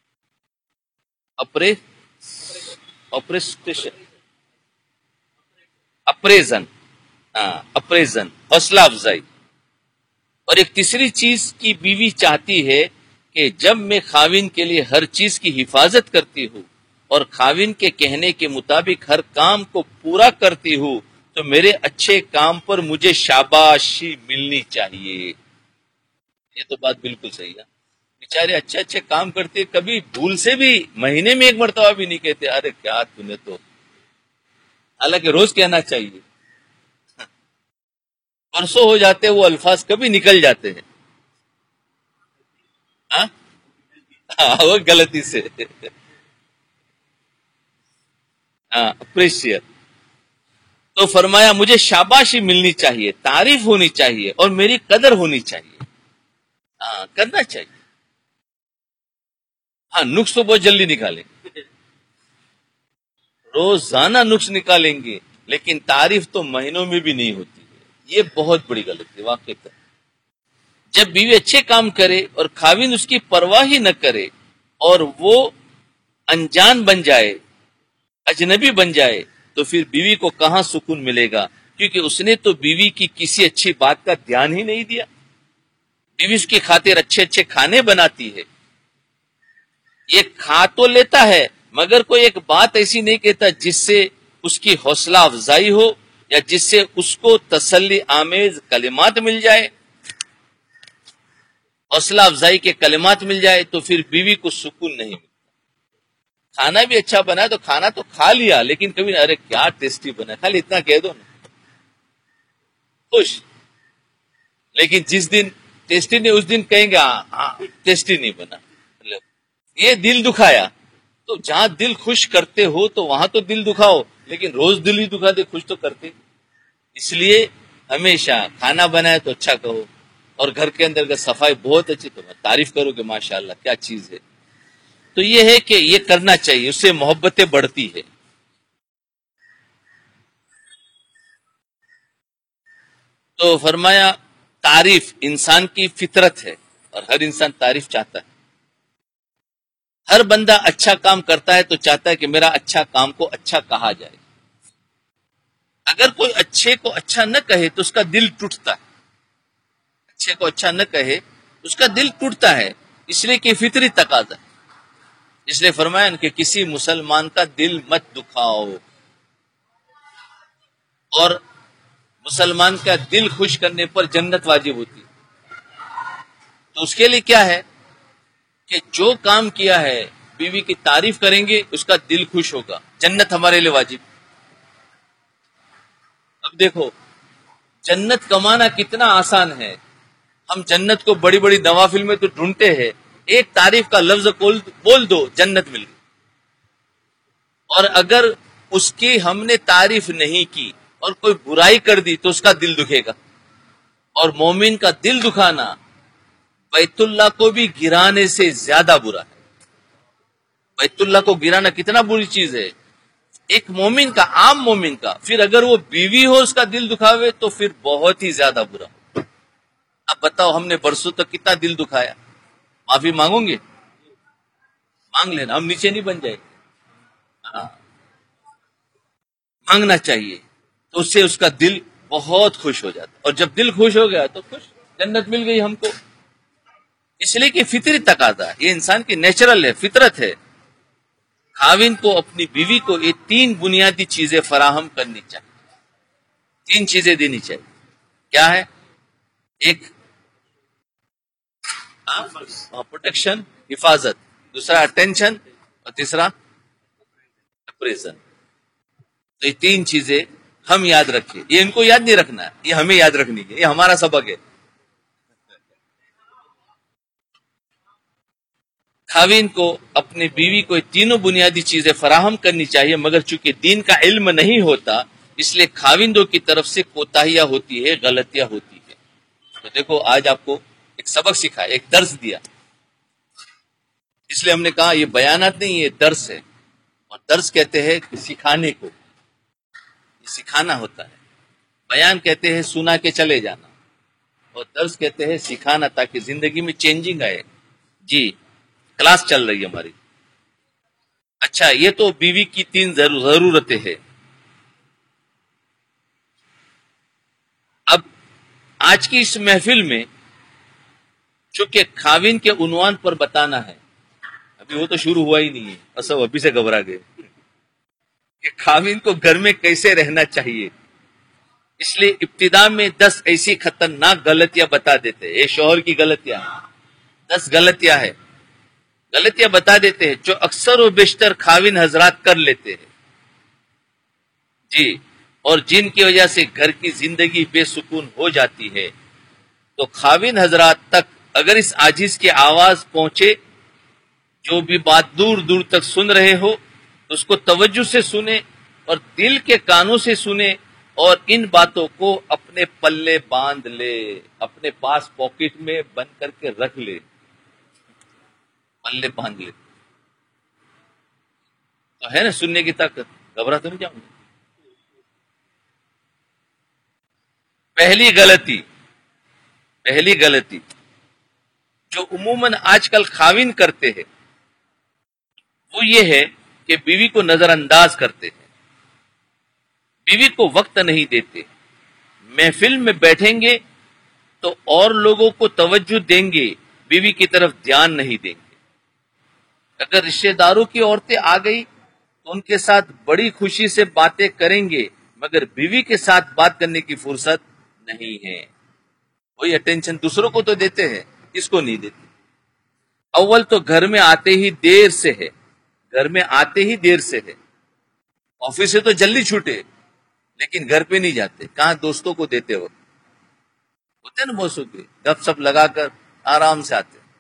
اپریزن، حوصلہ افزائی. اور ایک تیسری چیز کی بیوی چاہتی ہے کہ جب میں خاوند کے لیے ہر چیز کی حفاظت کرتی ہوں اور خاوند کے کہنے کے مطابق ہر کام کو پورا کرتی ہوں تو میرے اچھے کام پر مجھے شاباشی ملنی چاہیے. یہ تو بات بالکل صحیح ہے. بیچارے اچھے کام کرتے، کبھی بھول سے بھی مہینے میں ایک مرتبہ بھی نہیں کہتے ارے کیا تو نے تو، حالانکہ روز کہنا چاہیے. برسوں ہو جاتے وہ الفاظ کبھی نکل جاتے ہیں، وہ غلطی سے. اپریشیٹ. تو فرمایا مجھے شاباشی ملنی چاہیے، تعریف ہونی چاہیے اور میری قدر ہونی چاہیے. کرنا چاہیے. نقص تو بہت جلدی نکالیں گے، روزانہ نقص نکالیں گے، لیکن تعریف تو مہینوں میں بھی نہیں ہوتی ہے. یہ بہت بڑی غلطی ہے واقعی. جب بیوی اچھے کام کرے اور خاوند اس کی پرواہ ہی نہ کرے اور وہ انجان بن جائے، اجنبی بن جائے، تو پھر بیوی کو کہاں سکون ملے گا؟ کیونکہ اس نے تو بیوی کی کسی اچھی بات کا دھیان ہی نہیں دیا. بیوی اس کی خاطر اچھے اچھے کھانے بناتی ہے، یہ کھا تو لیتا ہے مگر کوئی ایک بات ایسی نہیں کہتا جس سے اس کی حوصلہ افزائی ہو یا جس سے اس کو تسلی آمیز کلمات مل جائے، حوصلہ افزائی کے کلمات مل جائے، تو پھر بیوی کو سکون نہیں ملتا. کھانا بھی اچھا بنا تو کھانا تو کھا لیا، لیکن کبھی ارے کیا ٹیسٹی بنا، خالی اتنا کہہ دو نا، خوش. لیکن جس دن ٹیسٹی نہیں اس دن کہیں گے ہاں ٹیسٹی نہیں بنا، یہ دل دکھایا. تو جہاں دل خوش کرتے ہو تو وہاں تو دل دکھاؤ، لیکن روز دل ہی دکھا دے، خوش تو کرتے. اس لیے ہمیشہ کھانا بنائے تو اچھا کہو، اور گھر کے اندر کا صفائی بہت اچھی تو تعریف کرو کہ ماشاءاللہ کیا چیز ہے. تو یہ ہے کہ یہ کرنا چاہیے، اس سے محبتیں بڑھتی ہے. تو فرمایا تعریف انسان کی فطرت ہے، اور ہر انسان تعریف چاہتا ہے. ہر بندہ اچھا کام کرتا ہے تو چاہتا ہے کہ میرا اچھا کام کو اچھا کہا جائے. اگر کوئی اچھے کو اچھا نہ کہے تو اس کا دل ٹوٹتا ہے. اچھے کو اچھا نہ کہے اس کا دل ٹوٹتا ہے، اس لیے کہ فطری تقاضا ہے. اس لیے فرمایا کہ کسی مسلمان کا دل مت دکھاؤ، اور مسلمان کا دل خوش کرنے پر جنت واجب ہوتی ہے. تو اس کے لیے کیا ہے کہ جو کام کیا ہے بیوی کی تعریف کریں گے، اس کا دل خوش ہوگا، جنت ہمارے لیے واجب. اب دیکھو جنت کمانا کتنا آسان ہے. ہم جنت کو بڑی بڑی نوافل میں تو ڈھونڈتے ہیں، ایک تعریف کا لفظ بول دو جنت مل گئی. اور اگر اس کی ہم نے تعریف نہیں کی اور کوئی برائی کر دی تو اس کا دل دکھے گا. اور مومن کا دل دکھانا بیت اللہ کو بھی گرانے سے زیادہ برا ہے. بیت اللہ کو گرانا کتنا بری چیز ہے ایک مومن کا، عام مومن کا. پھر اگر وہ بیوی ہو اس کا دل دکھاوے تو پھر بہت ہی زیادہ برا. اب بتاؤ ہم نے برسوں تک کتنا دل دکھایا، معافی مانگوں گے؟ مانگ لینا، ہم نیچے نہیں بن جائے. ہاں مانگنا چاہیے، تو اس سے اس کا دل بہت خوش ہو جاتا. اور جب دل خوش ہو گیا تو خوش، جنت مل گئی ہم کو. اس لیے کہ فطری تقاضا ہے، یہ انسان کی نیچرل ہے، فطرت ہے. خاوند کو اپنی بیوی کو یہ تین بنیادی چیزیں فراہم کرنی چاہیے، تین چیزیں دینی چاہیے. کیا ہے؟ ایک پروٹیکشن، حفاظت. دوسرا اٹینشن، اور تیسرا اپریزن. تو یہ تین چیزیں ہم یاد رکھیں. یہ ان کو یاد نہیں رکھنا ہے، یہ ہمیں یاد رکھنی ہے، یہ ہمارا سبق ہے. خاوند کو اپنی بیوی کو یہ تینوں بنیادی چیزیں فراہم کرنی چاہیے، مگر چونکہ دین کا علم نہیں ہوتا اس لیے خاوندوں کی طرف سے کوتاہیاں ہوتی ہے، غلطیاں ہوتی ہے. تو دیکھو آج آپ کو ایک سبق سکھایا، ایک درس دیا. اس لیے ہم نے کہا یہ بیانات نہیں، یہ درس ہے. اور درس کہتے ہیں کہ سکھانے کو، یہ سکھانا ہوتا ہے. بیان کہتے ہیں سنا کے چلے جانا، اور درس کہتے ہیں سکھانا، تاکہ زندگی میں چینجنگ آئے. جی کلاس چل رہی ہے ہماری. اچھا یہ تو بیوی کی تین ضرورتیں ہیں. اب آج کی اس محفل میں چونکہ خاوند کے عنوان پر بتانا ہے، ابھی وہ تو شروع ہوا ہی نہیں ہے، اور سب ابھی سے گھبرا گئے کہ خاوند کو گھر میں کیسے رہنا چاہیے. اس لیے ابتدا میں 10 ایسی خطرناک غلطیاں بتا دیتے. یہ شوہر کی غلطیاں 10 غلطیاں ہیں، غلطیاں بتا دیتے ہیں جو اکثر و بیشتر خاوند حضرات کر لیتے ہیں. جی، اور جن کی وجہ سے گھر کی زندگی بے سکون ہو جاتی ہے. تو خاوند حضرات تک اگر اس عاجز کی آواز پہنچے، جو بھی بات دور دور تک سن رہے ہو تو اس کو توجہ سے سنے اور دل کے کانوں سے سنے، اور ان باتوں کو اپنے پلے باندھ لے، اپنے پاس پاکٹ میں بند کر کے رکھ لے، پلے باندھ لے. تو ہے نا سننے کی طاقت، گھبرا تو نہیں جاؤں گا. پہلی غلطی جو عموماً آج کل خاوند کرتے ہیں، وہ یہ ہے کہ بیوی کو نظر انداز کرتے ہیں، بیوی کو وقت نہیں دیتے، محفل میں بیٹھیں گے تو اور لوگوں کو توجہ دیں گے، بیوی کی طرف دھیان نہیں دیں گے۔ اگر رشتہ داروں کی عورتیں آ گئی تو ان کے ساتھ بڑی خوشی سے باتیں کریں گے، مگر بیوی کے ساتھ بات کرنے کی فرصت نہیں ہے۔ وہی اٹینشن دوسروں کو تو دیتے ہیں، اس کو نہیں دیتے۔ اول تو گھر میں آتے ہی دیر سے ہے، گھر میں آتے ہی دیر سے ہے، آفس سے تو جلدی چھوٹے لیکن گھر پہ نہیں جاتے، کہاں دوستوں کو دیتے ہو، ہوتے ہیں نا موسم کے گپ سپ لگا کر آرام سے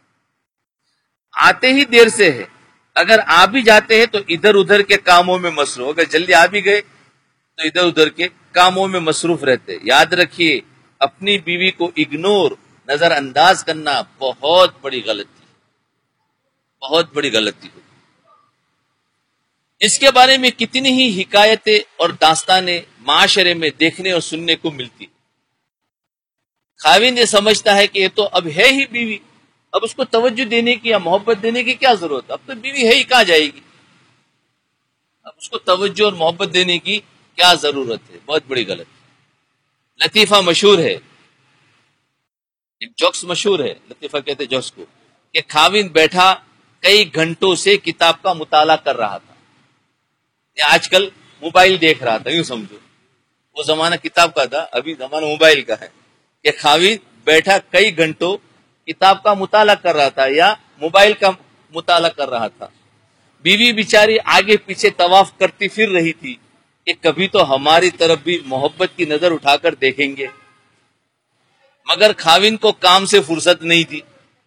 آتے ہی دیر سے ہے۔ اگر آ بھی جاتے ہیں تو ادھر ادھر کے کاموں میں مصروف، اگر جلدی آ بھی گئے تو ادھر ادھر کے کاموں میں مصروف رہتے۔ یاد رکھیے، اپنی بیوی کو اگنور، نظر انداز کرنا بہت بڑی غلطی، بہت بڑی غلطی ہوگی۔ اس کے بارے میں کتنی ہی حکایتیں اور داستانیں معاشرے میں دیکھنے اور سننے کو ملتی۔ خاوند یہ سمجھتا ہے کہ یہ تو اب ہے ہی بیوی، اب اس کو توجہ دینے کی یا محبت دینے کی کیا ضرورت، اب تو بیوی ہے ہی، کہاں جائے گی، اب اس کو توجہ اور محبت دینے کی کیا ضرورت ہے۔ بہت بڑی غلط۔ لطیفہ مشہور ہے، ایک جوکس مشہور ہے، لطیفہ کہتے جوکس کو، کہ خاوند بیٹھا کئی گھنٹوں سے کتاب کا مطالعہ کر رہا تھا، یا آج کل موبائل دیکھ رہا تھا، یوں سمجھو، وہ زمانہ کتاب کا تھا، ابھی زمانہ موبائل کا ہے، کہ خاوند بیٹھا کئی گھنٹوں کتاب کا مطالعہ کر رہا تھا یا موبائل کا مطالعہ کر رہا تھا۔ بیوی بیچاری آگے پیچھے طواف کرتی پھر رہی تھی کہ کبھی تو ہماری طرف بھی محبت کی نظر اٹھا کر دیکھیں گے، مگر خاوند کو کام سے فرصت نہیں تھی۔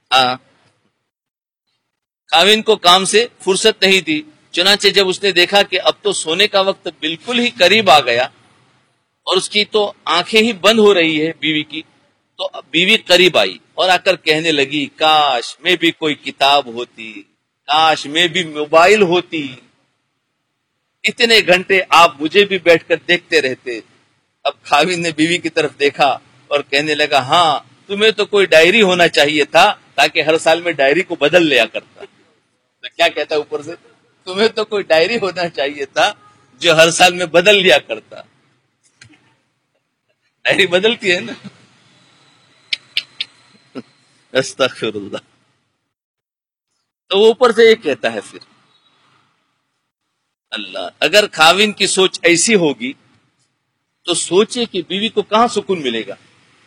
خاوند کو کام سے فرصت نہیں تھی، چنانچہ جب اس نے دیکھا کہ اب تو سونے کا وقت بالکل ہی قریب آ گیا اور اس کی تو آنکھیں ہی بند ہو رہی ہے بیوی کی، تو بیوی قریب آئی اور آ کر کہنے لگی، کاش میں بھی کوئی کتاب ہوتی، کاش میں بھی موبائل ہوتی، اتنے گھنٹے آپ مجھے بھی بیٹھ کر دیکھتے رہتے۔ اب خاوند نے بیوی کی طرف دیکھا اور کہنے لگا، ہاں تمہیں تو کوئی ڈائری ہونا چاہیے تھا تاکہ ہر سال میں ڈائری کو بدل لیا کرتا۔ تو کیا کہتا ہے اوپر سے، تمہیں تو کوئی ڈائری ہونا چاہیے تھا جو ہر سال میں بدل لیا کرتا۔ ڈائری بدلتی ہے نا، استغفر اللہ۔ تو وہ اوپر سے یہ کہتا ہے پھر اللہ، اگر خاوند کی سوچ ایسی ہوگی تو سوچے کہ بیوی کو کہاں سکون ملے گا۔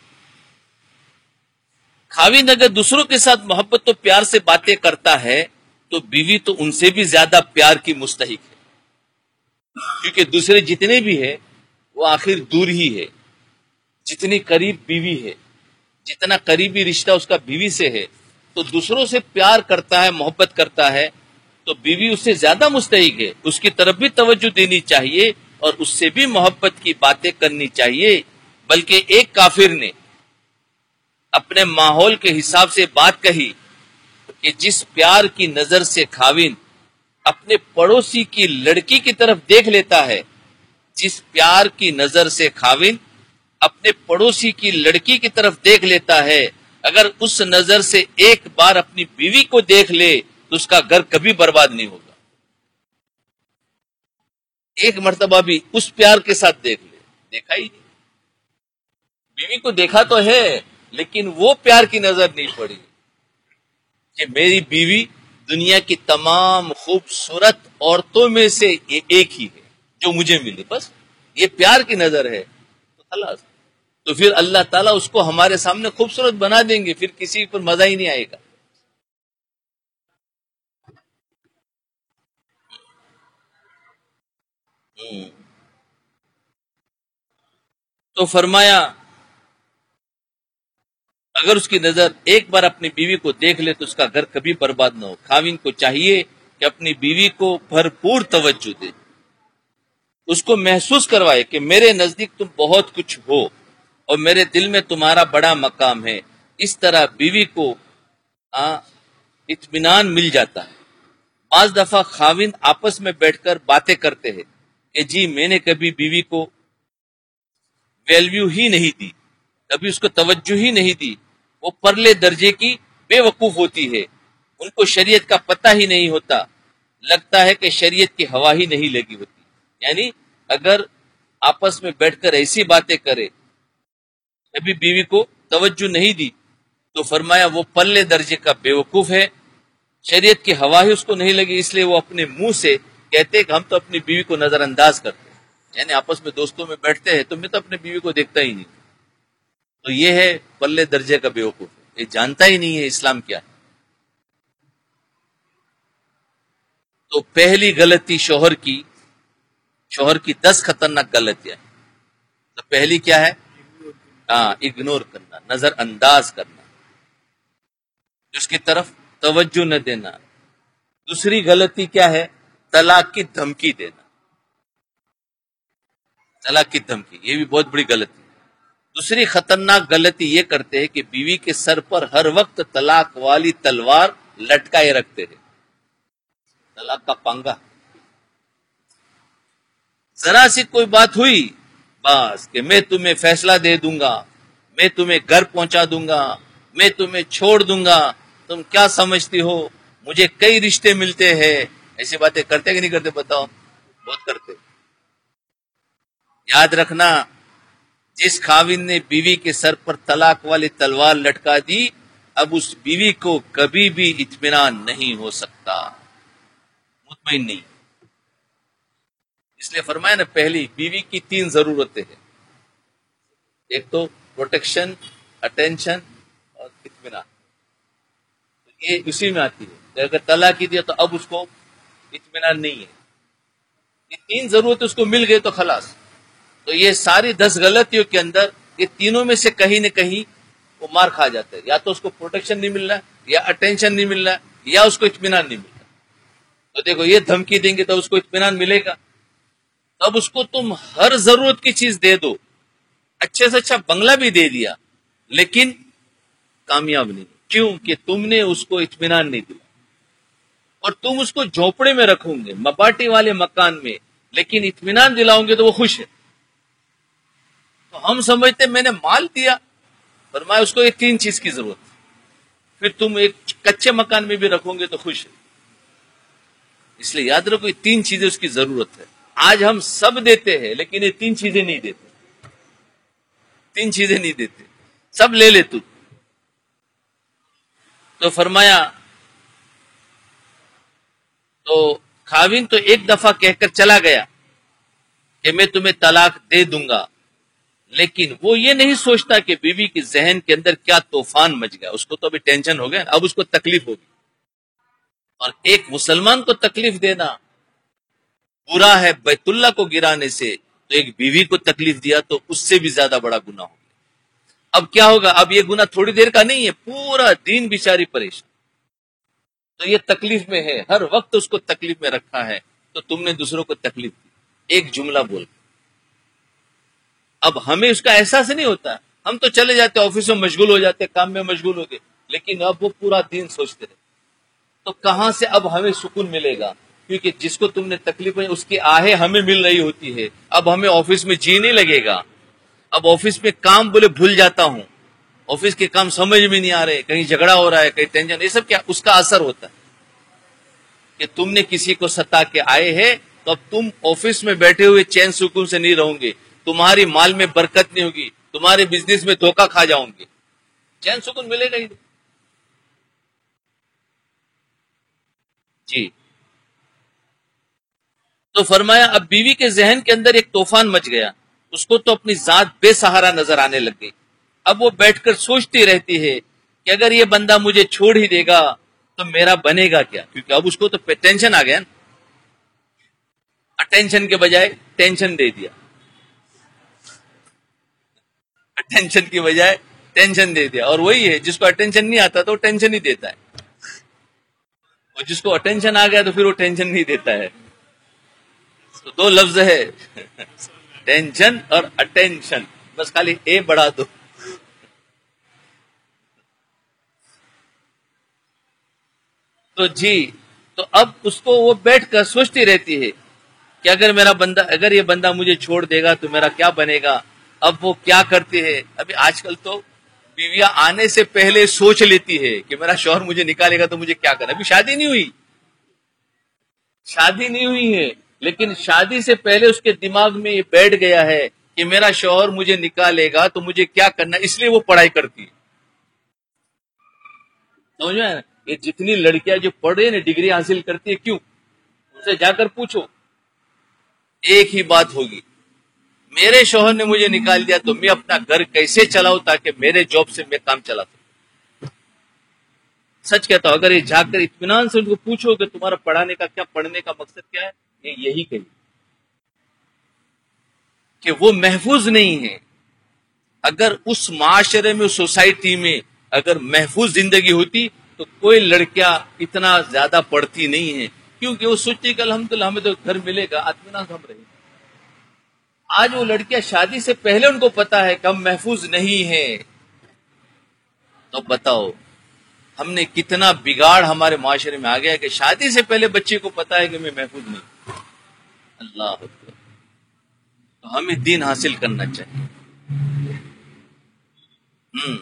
خاوند اگر دوسروں کے ساتھ محبت و پیار سے باتیں کرتا ہے تو بیوی تو ان سے بھی زیادہ پیار کی مستحق ہے، کیونکہ دوسرے جتنے بھی ہیں وہ آخر دور ہی ہے۔ جتنی قریب بیوی ہے، جتنا قریبی رشتہ اس کا بیوی سے ہے، تو دوسروں سے پیار کرتا ہے، محبت کرتا ہے، تو بیوی اس سے زیادہ مستحق ہے، اس کی طرف بھی توجہ دینی چاہیے اور اس سے بھی محبت کی باتیں کرنی چاہیے۔ بلکہ ایک کافر نے اپنے ماحول کے حساب سے بات کہی کہ جس پیار کی نظر سے خاوند اپنے پڑوسی کی لڑکی کی طرف دیکھ لیتا ہے، جس پیار کی نظر سے خاوند اپنے پڑوسی کی لڑکی کی طرف دیکھ لیتا ہے، اگر اس نظر سے ایک بار اپنی بیوی کو دیکھ لے تو اس کا گھر کبھی برباد نہیں ہوگا۔ ایک مرتبہ بھی اس پیار کے ساتھ دیکھ لے، دیکھا ہی نہیں، بیوی کو دیکھا تو ہے لیکن وہ پیار کی نظر نہیں پڑی کہ میری بیوی دنیا کی تمام خوبصورت عورتوں میں سے یہ ایک ہی ہے جو مجھے ملی، بس یہ پیار کی نظر ہے تو خلاص۔ تو پھر اللہ تعالیٰ اس کو ہمارے سامنے خوبصورت بنا دیں گے، پھر کسی پر مزہ ہی نہیں آئے گا۔ تو فرمایا اگر اس کی نظر ایک بار اپنی بیوی کو دیکھ لے تو اس کا گھر کبھی برباد نہ ہو۔ خاوند کو چاہیے کہ اپنی بیوی کو بھرپور توجہ دے، اس کو محسوس کروائے کہ میرے نزدیک تم بہت کچھ ہو اور میرے دل میں تمہارا بڑا مقام ہے۔ اس طرح بیوی کو اطمینان مل جاتا ہے۔ بعض دفعہ خاوند آپس میں بیٹھ کر باتیں کرتے ہیں کہ جی میں نے کبھی بیوی کو ویلیو ہی نہیں دی، کبھی اس کو توجہ ہی نہیں دی، وہ پرلے درجے کی بے وقوف ہوتی ہے، ان کو شریعت کا پتہ ہی نہیں ہوتا، لگتا ہے کہ شریعت کی ہوا ہی نہیں لگی ہوتی. یعنی اگر آپس میں بیٹھ کر ایسی باتیں کرے، ابھی بیوی کو توجہ نہیں دی، تو فرمایا وہ پلے درجے کا بیوقوف ہے، شریعت کی ہوا ہی اس کو نہیں لگی، اس لیے وہ اپنے منہ سے کہتے کہ ہم تو اپنی بیوی کو نظر انداز کرتے ہیں. یعنی آپس میں دوستوں میں بیٹھتے ہیں تو میں تو اپنی بیوی کو دیکھتا ہی نہیں. تو یہ ہے پلے درجے کا بیوقوف، یہ جانتا ہی نہیں ہے اسلام کیا ہے. تو پہلی غلطی شوہر کی 10 خطرناک غلطیاں ہیں. تو پہلی کیا ہے؟ اگنور کرنا، نظر انداز کرنا، اس کی طرف توجہ نہ دینا. دوسری غلطی کیا ہے؟ طلاق کی دھمکی دینا. طلاق کی دھمکی یہ بھی بہت بڑی غلطی. دوسری خطرناک غلطی یہ کرتے ہیں کہ بیوی کے سر پر ہر وقت طلاق والی تلوار لٹکائے رکھتے ہیں. طلاق کا پنگا، ذرا سی کوئی بات ہوئی بس کہ میں تمہیں فیصلہ دے دوں گا، میں تمہیں گھر پہنچا دوں گا، میں تمہیں چھوڑ دوں گا، تم کیا سمجھتی ہو، مجھے کئی رشتے ملتے ہیں. ایسی باتیں کرتے کہ نہیں کرتے؟ بتاؤ. بہت کرتے. یاد رکھنا، جس خاوند نے بیوی کے سر پر طلاق والی تلوار لٹکا دی، اب اس بیوی کو کبھی بھی اطمینان نہیں ہو سکتا، مطمئن نہیں. اس لیے فرمایا نا، پہلی بیوی کی 3 ضرورتیں ہیں. ایک تو پروٹیکشن، اٹینشن اور اطمینان. یہ اسی میں آتی ہے. اگر طلاق ہی دیا تو اب اس کو اطمینان نہیں ہے. یہ 3 ضرورتیں اس کو مل گئے تو خلاص. تو یہ ساری 10 غلطیوں کے اندر یہ تینوں میں سے کہیں نہ کہیں وہ مار کھا جاتا ہے. یا تو اس کو پروٹیکشن نہیں مل رہا، یا اٹینشن نہیں مل رہا، یا اس کو اطمینان نہیں مل رہا. تو دیکھو، یہ دھمکی دیں گے تو اس کو اطمینان ملے گا. تب اس کو تم ہر ضرورت کی چیز دے دو، اچھے سے اچھا بنگلہ بھی دے دیا، لیکن کامیاب نہیں. کیوں؟ کہ تم نے اس کو اطمینان نہیں دیا. اور تم اس کو جھونپڑے میں رکھوں گے، مپاٹی والے مکان میں، لیکن اطمینان دلاؤں گے تو وہ خوش ہے. تو ہم سمجھتے میں نے مال دیا، فرمایا اس کو یہ 3 چیز کی ضرورت ہے. پھر تم ایک کچے مکان میں بھی رکھو گے تو خوش ہے. اس لیے یاد رکھو، یہ 3 چیزیں اس کی ضرورت ہے. آج ہم سب دیتے ہیں لیکن یہ 3 چیزیں نہیں دیتے. 3 چیزیں نہیں دیتے، سب لے لے تو فرمایا، تو خاوند تو ایک دفعہ کہہ کر چلا گیا کہ میں تمہیں طلاق دے دوں گا، لیکن وہ یہ نہیں سوچتا کہ بیوی کے ذہن کے اندر کیا طوفان مچ گیا. اس کو تو ابھی ٹینشن ہو گیا، اب اس کو تکلیف ہوگی. اور ایک مسلمان کو تکلیف دینا برا ہے بیت اللہ کو گرانے سے، تو ایک بیوی کو تکلیف دیا تو اس سے بھی زیادہ بڑا گناہ ہوگا. اب کیا ہوگا؟ اب یہ گناہ تھوڑی دیر کا نہیں ہے، پورا دین بیچاری پریشان. تو یہ تکلیف میں ہے، ہر وقت اس کو تکلیف میں رکھا ہے. تو تم نے دوسروں کو تکلیف دی ایک جملہ بول. اب ہمیں اس کا احساس نہیں ہوتا، ہم تو چلے جاتے، آفس میں مشغول ہو جاتے، کام میں مشغول ہو گئے، لیکن اب وہ پورا دین سوچتے رہے. تو کہاں سے اب ہمیں سکون ملے گا؟ کیونکہ جس کو تم نے تکلیف ہے اس کی آہیں ہمیں مل رہی ہوتی ہے. اب ہمیں آفس میں جی نہیں لگے گا. اب آفس میں کام بولے بھول جاتا ہوں، آفس کے کام سمجھ میں نہیں آ رہے، کہیں جھگڑا ہو رہا ہے، کہیں ٹینشن. یہ سب کیا اس کا اثر ہوتا ہے کہ تم نے کسی کو ستا کے آئے ہیں، تو اب تم آفس میں بیٹھے ہوئے چین سکون سے نہیں رہوں گے، تمہاری مال میں برکت نہیں ہوگی، تمہارے بزنس میں دھوکہ کھا جاؤں گے، چین سکون ملے گا ہی. جی. تو فرمایا اب بیوی کے ذہن کے اندر ایک طوفان مچ گیا، اس کو تو اپنی ذات بے سہارا نظر آنے لگ گئی. اب وہ بیٹھ کر سوچتی رہتی ہے کہ اگر یہ بندہ مجھے چھوڑ ہی دے گا تو میرا بنے گا کیا؟ کیونکہ اب اس کو تو ٹینشن آ گیا نا. اٹینشن کے بجائے ٹینشن دے دیا، اٹینشن کی بجائے ٹینشن دے دیا. اور وہی ہے، جس کو اٹینشن نہیں آتا تو وہ ٹینشن ہی دیتا ہے، اور جس کو اٹینشن آ گیا تو پھر وہ ٹینشن نہیں دیتا ہے. تو 2 لفظ ہے، ٹینشن اور اٹینشن، بس خالی اے بڑھا دو. تو جی، تو اب اس کو وہ بیٹھ کر سوچتی رہتی ہے کہ اگر یہ بندہ مجھے چھوڑ دے گا تو میرا کیا بنے گا. اب وہ کیا کرتی ہے، ابھی آج کل تو بیویاں آنے سے پہلے سوچ لیتی ہے کہ میرا شوہر مجھے نکالے گا تو مجھے کیا کرنا. ابھی شادی نہیں ہوئی، شادی نہیں ہوئی ہے، لیکن شادی سے پہلے اس کے دماغ میں یہ بیٹھ گیا ہے کہ میرا شوہر مجھے نکالے گا تو مجھے کیا کرنا، اس لیے وہ پڑھائی کرتی ہے. سمجھ میں؟ یہ جتنی لڑکیاں جو پڑھ رہی ہیں نا، ڈگری حاصل کرتی ہے، کیوں؟ ان سے جا کر پوچھو، ایک ہی بات ہوگی، میرے شوہر نے مجھے نکال دیا تو میں اپنا گھر کیسے چلاؤں تاکہ میرے جاب سے میں کام چلا سکوں. سچ کہتا ہوں، اگر یہ جا کر اطمینان سے ان کو پوچھو کہ تمہارا پڑھانے کا کیا، پڑھنے کا مقصد کیا ہے، یہ یہی کہیں کہ وہ محفوظ نہیں ہے. اگر اس معاشرے میں، اس سوسائٹی میں اگر محفوظ زندگی ہوتی تو کوئی لڑکیاں اتنا زیادہ پڑھتی نہیں ہیں، کیونکہ وہ سوچتی کہ الحمدللہ ہمیں تو گھر ملے گا، اطمینان سے ہم رہیں گے. آج وہ لڑکیاں شادی سے پہلے ان کو پتا ہے کہ ہم محفوظ نہیں ہیں، تو بتاؤ ہم نے کتنا بگاڑ ہمارے معاشرے میں آ گیا ہے کہ شادی سے پہلے بچے کو پتا ہے کہ میں محفوظ نہیں. اللہ اکبر. تو ہمیں دین حاصل کرنا چاہیے. ہم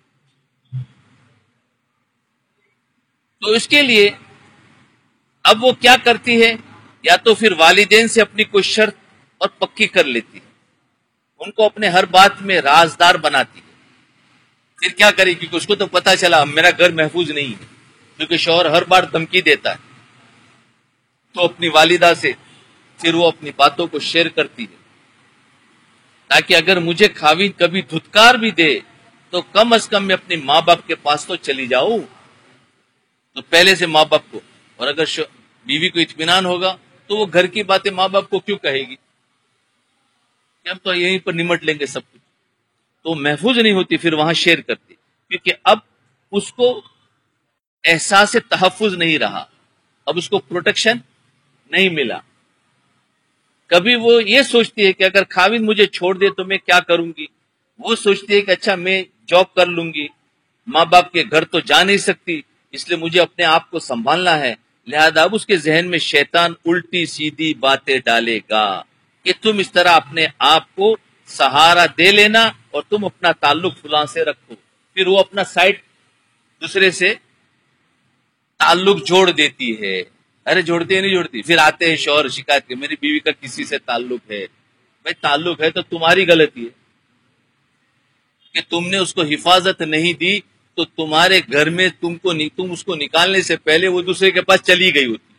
تو اس کے لیے اب وہ کیا کرتی ہے، یا تو پھر والدین سے اپنی کوئی شرط اور پکی کر لیتی ہے، ان کو اپنے ہر بات میں رازدار بناتی ہے. پھر کیا کرے گی کہ اس کو تو پتا چلا میرا گھر محفوظ نہیں ہے، کیونکہ شوہر ہر بار دھمکی دیتا ہے، تو اپنی والدہ سے پھر وہ اپنی باتوں کو شیئر کرتی ہے، تاکہ اگر مجھے خاوند کبھی دھتکار بھی دے تو کم از کم میں اپنے ماں باپ کے پاس تو چلی جاؤں. تو پہلے سے ماں باپ کو، اور اگر بیوی کو اطمینان ہوگا تو وہ گھر کی باتیں ماں باپ کو کیوں کہے گی کہ ہم تو یہیں پر نمٹ لیں گے سب کچھ. تو محفوظ نہیں ہوتی، پھر وہاں شیئر کرتی، کیونکہ اب اس کو احساس تحفظ نہیں رہا، اب اس کو پروٹیکشن نہیں ملا. کبھی وہ یہ سوچتی ہے کہ اگر خاوند مجھے چھوڑ دے تو میں کیا کروں گی، وہ سوچتی ہے کہ اچھا میں جاب کر لوں گی، ماں باپ کے گھر تو جا نہیں سکتی، اس لیے مجھے اپنے آپ کو سنبھالنا ہے. لہذا اب اس کے ذہن میں شیطان الٹی سیدھی باتیں ڈالے گا کہ تم اس طرح اپنے آپ کو سہارا دے لینا اور تم اپنا تعلق فلاں سے رکھو. پھر وہ اپنا سائٹ دوسرے سے تعلق جوڑ دیتی ہے. ارے جوڑتی ہے نہیں جوڑتی، پھر آتے ہیں شوہر شکایت کے میری بیوی کا کسی سے تعلق ہے. بھائی تعلق ہے تو تمہاری غلطی ہے کہ تم نے اس کو حفاظت نہیں دی، تو تمہارے گھر میں تم اس کو نکالنے سے پہلے وہ دوسرے کے پاس چلی گئی ہوتی،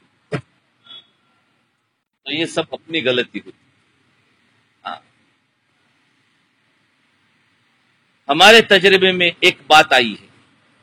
تو یہ سب اپنی غلطی ہوتی. ہاں. ہمارے تجربے میں ایک بات آئی ہے.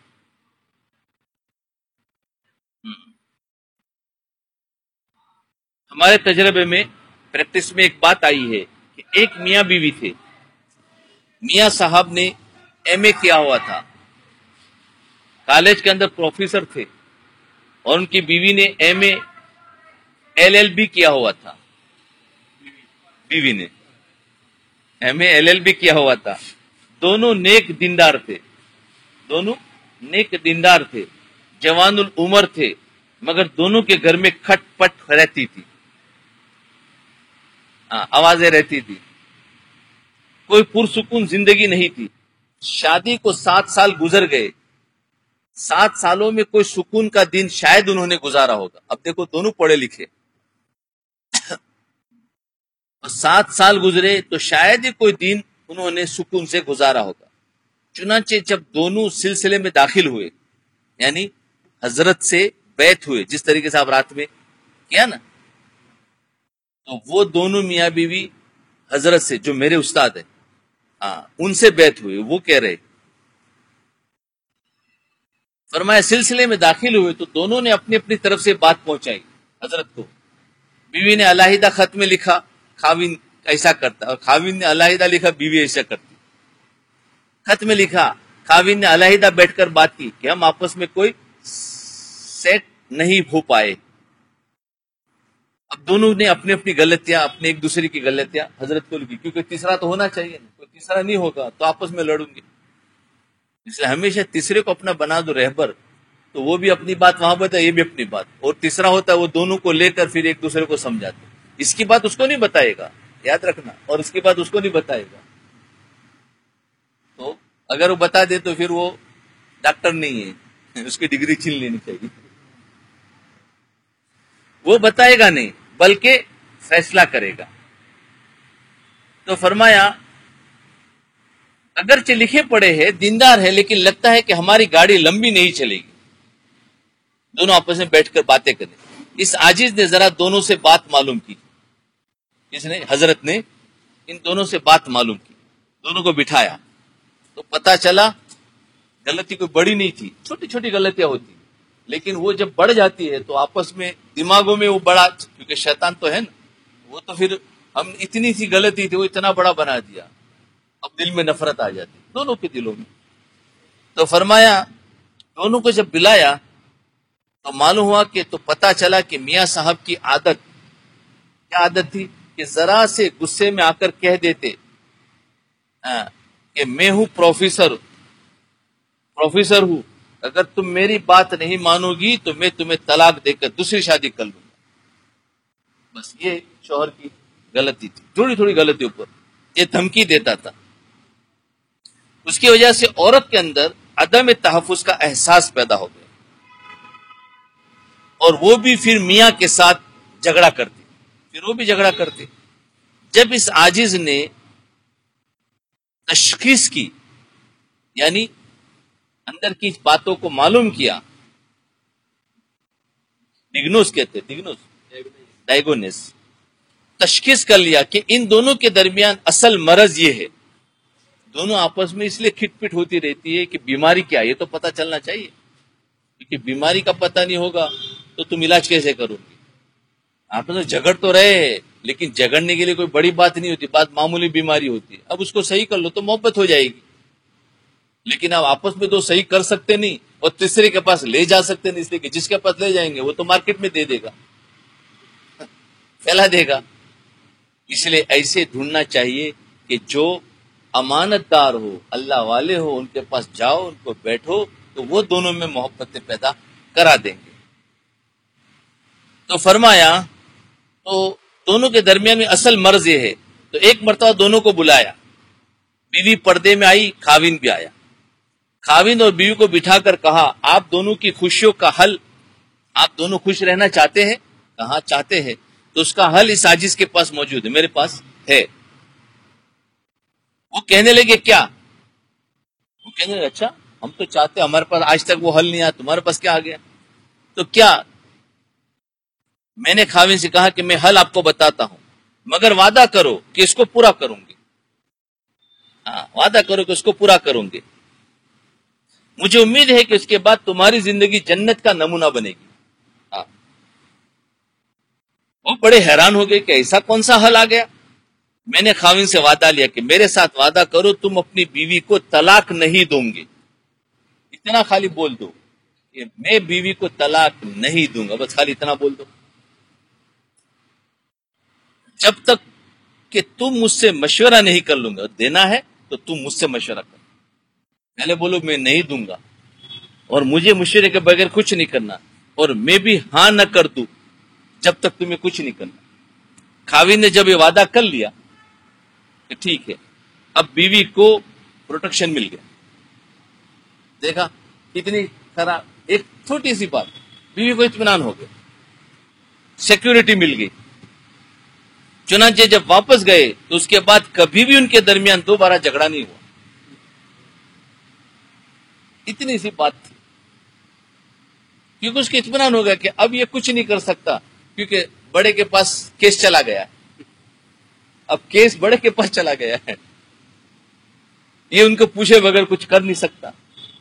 ہمارے تجربے میں، پریکٹس میں ایک بات آئی ہے کہ ایک میاں بیوی تھے. میاں صاحب نے ایم اے کیا ہوا تھا، کالج کے اندر پروفیسر تھے، اور ان کی بیوی نے M A L L B کیا ہوا تھا. بیوی نے M A L L B کیا ہوا تھا. دونوں نیک دیندار تھے، دونوں نیک دیندار تھے، جوان العمر تھے، مگر دونوں کے گھر میں کھٹ پٹ رہتی تھی. آوازیں رہتی تھی، کوئی پرسکون زندگی نہیں تھی. شادی کو 7 سال گزر گئے، 7 سالوں میں کوئی سکون کا دن شاید انہوں نے گزارا ہوگا. اب دیکھو دونوں پڑھے لکھے، اور 7 سال گزرے تو شاید ہی کوئی دن انہوں نے سکون سے گزارا ہوگا. چنانچہ جب دونوں سلسلے میں داخل ہوئے، یعنی حضرت سے بیعت ہوئے، جس طریقے سے آپ رات میں کیا نا، تو وہ دونوں میاں بیوی حضرت سے، جو میرے استاد ہیں، ان سے بیعت ہوئے. وہ کہہ رہے، فرمایا سلسلے میں داخل ہوئے تو دونوں نے اپنی اپنی طرف سے بات پہنچائی حضرت کو. بیوی نے علیحدہ خط میں لکھا خاوند ایسا کرتا، اور خاوند نے علیحدہ لکھا بیوی ایسا کرتی. خط میں لکھا، خاوند نے علیحدہ بیٹھ کر بات کی کہ ہم آپس میں کوئی سیٹ نہیں ہو پائے. اب دونوں نے اپنی اپنی غلطیاں، اپنے ایک دوسرے کی غلطیاں حضرت کو لکھی، کیونکہ تیسرا تو ہونا چاہیے نا، کوئی تیسرا نہیں ہوگا تو آپس میں لڑوں گے. اس لیے ہمیشہ تیسرے کو اپنا بنا دو رہبر، تو وہ بھی اپنی بات وہاں بتا، یہ بھی اپنی بات، اور تیسرا ہوتا ہے وہ دونوں کو لے کر پھر ایک دوسرے کو سمجھاتے. اس کی بات اس کو نہیں بتائے گا، یاد رکھنا، اور اس کی بات اس کو نہیں بتائے گا. تو اگر وہ بتا دے تو پھر وہ ڈاکٹر نہیں ہے، اس کی ڈگری چھین لینی چاہیے. وہ بتائے گا نہیں بلکہ فیصلہ کرے گا. تو فرمایا اگرچہ لکھے پڑے ہیں دیندار ہے لیکن لگتا ہے کہ ہماری گاڑی لمبی نہیں چلے گی. دونوں آپس میں بیٹھ کر باتیں کریں. اس عاجز نے ذرا دونوں سے بات معلوم کی. اس نے حضرت نے ان دونوں سے بات معلوم کی, دونوں کو بٹھایا تو پتا چلا غلطی کوئی بڑی نہیں تھی, چھوٹی چھوٹی غلطیاں ہوتی, لیکن وہ جب بڑھ جاتی ہے تو آپس میں دماغوں میں وہ بڑا, کیونکہ شیطان تو ہے نا, وہ تو پھر ہم اتنی سی غلطی تھی وہ اتنا بڑا بنا دیا, اب دل میں نفرت آ جاتی دونوں کے دلوں میں. تو فرمایا دونوں کو جب بلایا تو معلوم ہوا کہ تو پتا چلا کہ میاں صاحب کی عادت کیا عادت تھی کہ ذرا سے غصے میں آ کر کہہ دیتے کہ میں ہوں پروفیسر ہوں, اگر تم میری بات نہیں مانو گی تو میں تمہیں طلاق دے کر دوسری شادی کر لوں گا. بس یہ شوہر کی غلطی تھی, تھوڑی تھوڑی غلطیوں پر یہ دھمکی دیتا تھا. اس کی وجہ سے عورت کے اندر عدم تحفظ کا احساس پیدا ہو گیا, اور وہ بھی پھر میاں کے ساتھ جھگڑا کرتے. جب اس عاجز نے تشخیص کی, یعنی اندر کی باتوں کو معلوم کیا, ڈائگنوس تشخیص کر لیا کہ ان دونوں کے درمیان اصل مرض یہ ہے. دونوں آپس میں اس لیے کھٹ پٹ ہوتی رہتی ہے کہ بیماری کیا ہے یہ تو پتہ چلنا چاہیے, کیونکہ بیماری کا پتہ نہیں ہوگا تو تم علاج کیسے کرو گے. آپ میں جھگڑ تو رہے لیکن جھگڑنے کے لیے کوئی بڑی بات نہیں ہوتی, بات معمولی بیماری ہوتی ہے, اب اس کو صحیح کر لو تو محبت ہو جائے گی. لیکن اب آپس میں دو صحیح کر سکتے نہیں اور تیسرے کے پاس لے جا سکتے نہیں, اس لیے کہ جس کے پاس لے جائیں گے وہ تو مارکیٹ میں دے دے گا, پھیلا دے گا. اس لیے ایسے ڈھونڈنا چاہیے کہ جو امانت دار ہو, اللہ والے ہو, ان کے پاس جاؤ, ان کو بیٹھو تو وہ دونوں میں محبتیں پیدا کرا دیں گے. تو فرمایا تو دونوں کے درمیان میں اصل مرض یہ ہے. تو ایک مرتبہ دونوں کو بلایا, بیوی پردے میں آئی, خاوند بھی آیا. خاوند اور بیوی کو بٹھا کر کہا آپ دونوں کی خوشیوں کا حل, آپ دونوں خوش رہنا چاہتے ہیں؟ کہاں چاہتے ہیں. تو اس کا حل اس عاجز کے پاس موجود ہے, میرے پاس ہے. وہ کہنے لگے کیا؟ وہ کہنے لگے اچھا ہم تو چاہتے, ہمارے پاس آج تک وہ حل نہیں آیا, تمہارے پاس کیا آ گیا؟ تو کیا؟ میں نے خاوند سے کہا کہ میں حل آپ کو بتاتا ہوں, مگر وعدہ کرو کہ اس کو پورا کروں گی. وعدہ کرو کہ اس کو پورا کروں گے. مجھے امید ہے کہ اس کے بعد تمہاری زندگی جنت کا نمونہ بنے گی. وہ بڑے حیران ہو گئے کہ ایسا کون سا حل آ گیا. میں نے خاوند سے وعدہ لیا کہ میرے ساتھ وعدہ کرو تم اپنی بیوی کو طلاق نہیں دوں گے. اتنا خالی بول دو کہ میں بیوی کو طلاق نہیں دوں گا, بس خالی اتنا بول دو. جب تک کہ تم مجھ سے مشورہ نہیں کر لوں گا, دینا ہے تو تم مجھ سے مشورہ کر. پہلے بولو میں نہیں دوں گا اور مجھے مشورے کے بغیر کچھ نہیں کرنا, اور میں بھی ہاں نہ کر دوں جب تک تمہیں کچھ نہیں کرنا. خاوند نے جب یہ وعدہ کر لیا کہ ٹھیک ہے, اب بیوی کو پروٹیکشن مل گیا. دیکھا کتنی خراب, ایک چھوٹی سی بات, بیوی کو اطمینان ہو گیا, سیکیورٹی مل گئی. چنانچہ جب واپس گئے تو اس کے بعد کبھی بھی ان کے درمیان دوبارہ جھگڑا نہیں ہوا. اتنی سی بات تھی, کیونکہ اس کے اطمینان ہو گیا کہ اب یہ کچھ نہیں کر سکتا, کیونکہ بڑے کے پاس کیس چلا گیا ہے. اب کیس بڑے کے پاس چلا گیا ہے, یہ ان کو پوچھے بغیر کچھ کر نہیں سکتا.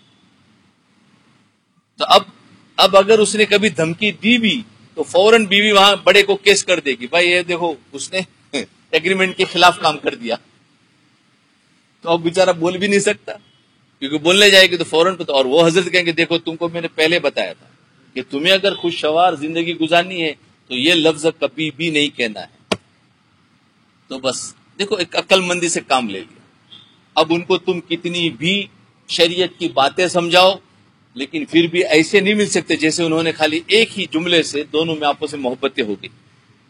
تو اب اگر اس نے کبھی دھمکی دی بھی تو فوراً بیوی وہاں بڑے کو کیس کر دے گی, بھائی یہ دیکھو اس نے ایگریمنٹ کے خلاف کام کر دیا. تو اب بیچارہ بول بھی نہیں سکتا, کیونکہ بولنے جائے گی تو فوراً پتہ. اور وہ حضرت کہیں گے دیکھو تم کو میں نے پہلے بتایا تھا کہ تمہیں اگر خوشگوار زندگی گزارنی ہے تو یہ لفظ کبھی بھی نہیں کہنا ہے. تو بس دیکھو ایک عقل مندی سے کام لے لیا. اب ان کو تم کتنی بھی شریعت کی باتیں سمجھاؤ لیکن پھر بھی ایسے نہیں مل سکتے جیسے انہوں نے خالی ایک ہی جملے سے دونوں میں آپس میں محبتیں ہو گئی.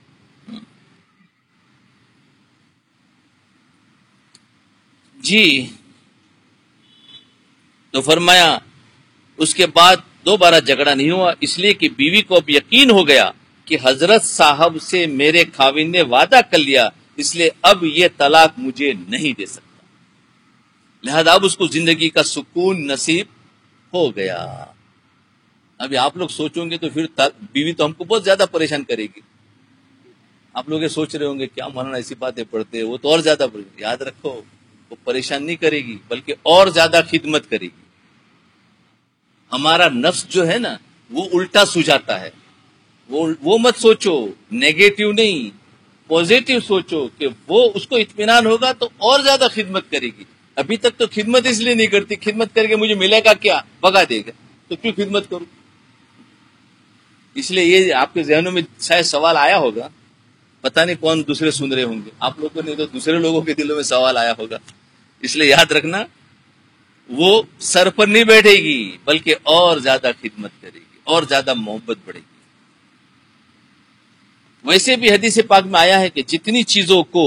جی تو فرمایا اس کے بعد دوبارہ جھگڑا نہیں ہوا, اس لیے کہ بیوی کو اب یقین ہو گیا کہ حضرت صاحب سے میرے خاوند نے وعدہ کر لیا، اس لیے اب یہ طلاق مجھے نہیں دے سکتا، لہذا اب اس کو زندگی کا سکون نصیب ہو گیا۔ ابھی آپ لوگ سوچیں گے تو پھر بیوی تو ہم کو بہت زیادہ پریشان کرے گی۔ آپ لوگ یہ سوچ رہے ہوں گے کیا مولانا ایسی باتیں پڑھتے ہیں، وہ تو اور زیادہ یاد رکھو، وہ پریشان نہیں کرے گی بلکہ اور زیادہ خدمت کرے گی۔ ہمارا نفس جو ہے نا وہ الٹا سجاتا ہے، وہ مت سوچو، نیگیٹو نہیں، پوزیٹو سوچو کہ وہ اس کو اطمینان ہوگا تو اور زیادہ خدمت کرے گی۔ ابھی تک تو خدمت اس لیے نہیں کرتی، خدمت کر کے مجھے ملے گا کیا، بگا دے گا، تو کیوں خدمت کروں؟ اس لیے یہ آپ کے ذہنوں میں شاید سوال آیا ہوگا، پتہ نہیں کون دوسرے سن رہے ہوں گے، آپ لوگوں نے تو دوسرے لوگوں کے دلوں میں سوال آیا ہوگا، اس لیے یاد رکھنا وہ سر پر نہیں بیٹھے گی بلکہ اور زیادہ خدمت کرے گی، اور زیادہ محبت بڑھے گی۔ ویسے بھی حدیث پاک میں آیا ہے کہ جتنی چیزوں کو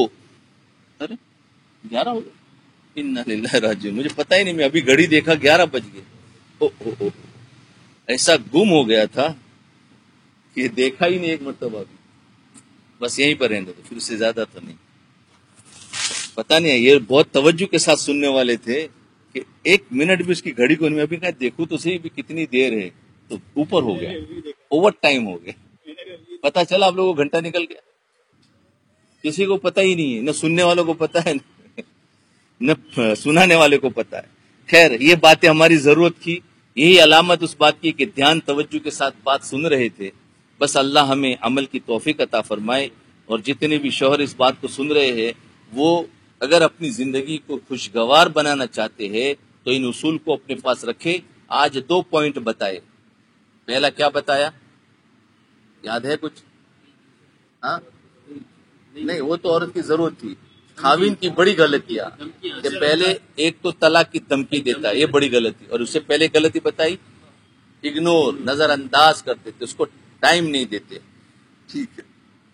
11 ہو گئے، انا للہ راجعون، مجھے پتہ ہی نہیں، میں ابھی گھڑی دیکھا 11 بج گئے، او ایسا گم ہو گیا تھا کہ دیکھا ہی نہیں ایک مرتبہ بھی، بس یہیں پر رہنے دو، پھر اس سے زیادہ تو نہیں۔ پتہ نہیں، یہ بہت توجہ کے ساتھ سننے والے تھے کہ ایک منٹ بھی اس کی گھڑی کو نہیں، میں ابھی کہا دیکھوں تو صحیح بھی کتنی دیر ہے، تو اوپر ہو گیا، اوور ٹائم ہو گیا، پتہ چلا آپ لوگوں کو گھنٹہ نکل گیا، کسی کو پتہ ہی نہیں ہے، نہ سننے والوں کو پتہ ہے نہ سنانے والے کو پتہ ہے۔ خیر، یہ باتیں ہماری ضرورت کی، یہی علامت اس بات کی کہ دھیان توجہ کے ساتھ بات سن رہے تھے۔ بس اللہ ہمیں عمل کی توفیق عطا فرمائے، اور جتنے بھی شوہر اس بات کو سن رہے ہیں وہ اگر اپنی زندگی کو خوشگوار بنانا چاہتے ہیں تو ان اصول کو اپنے پاس رکھے۔ آج 2 پوائنٹ بتائے۔ پہلا کیا بتایا، یاد ہے کچھ؟ ہاں نہیں، وہ تو عورت کی ضرورت تھی۔ خاوند کی بڑی غلطیاں کہ پہلے ایک تو طلاق کی دھمکی دیتا ہے، یہ بڑی غلطی، اور اس سے پہلے غلطی بتائی اگنور، نظر انداز کرتے تھے، اس کو ٹائم نہیں دیتے۔ ٹھیک ہے،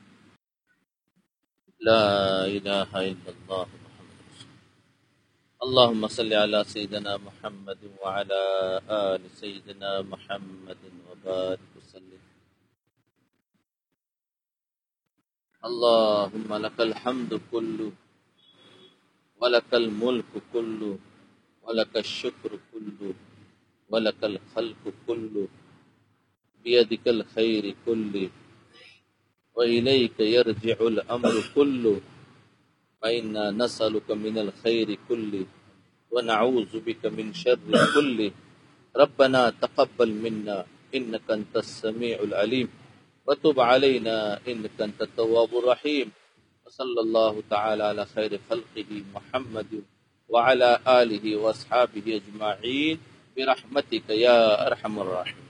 لا الہ الا اللہ محمد رسول اللہ۔ اللہم صلی علی سیدنا محمد وعلی آل سیدنا محمد وبارک وسلم۔ اللہم لک الحمد کلہ ولک الملک کلہ ولک الشکر کلہ ولک الخلق کلہ بیدک الخیر کلہ وإلیک یرجع الامر کلہ وإنا نسألک من الخیر کلہ ونعوذ بک من شر کلہ ربنا تقبل منا انک انت السمیع العلیم وتب علینا انک انت التواب الرحیم وصلی اللہ تعالی علی خیر خلقہ محمد وعلى آلہ واصحابہ اجمعین برحمتک یا ارحم الراحمین۔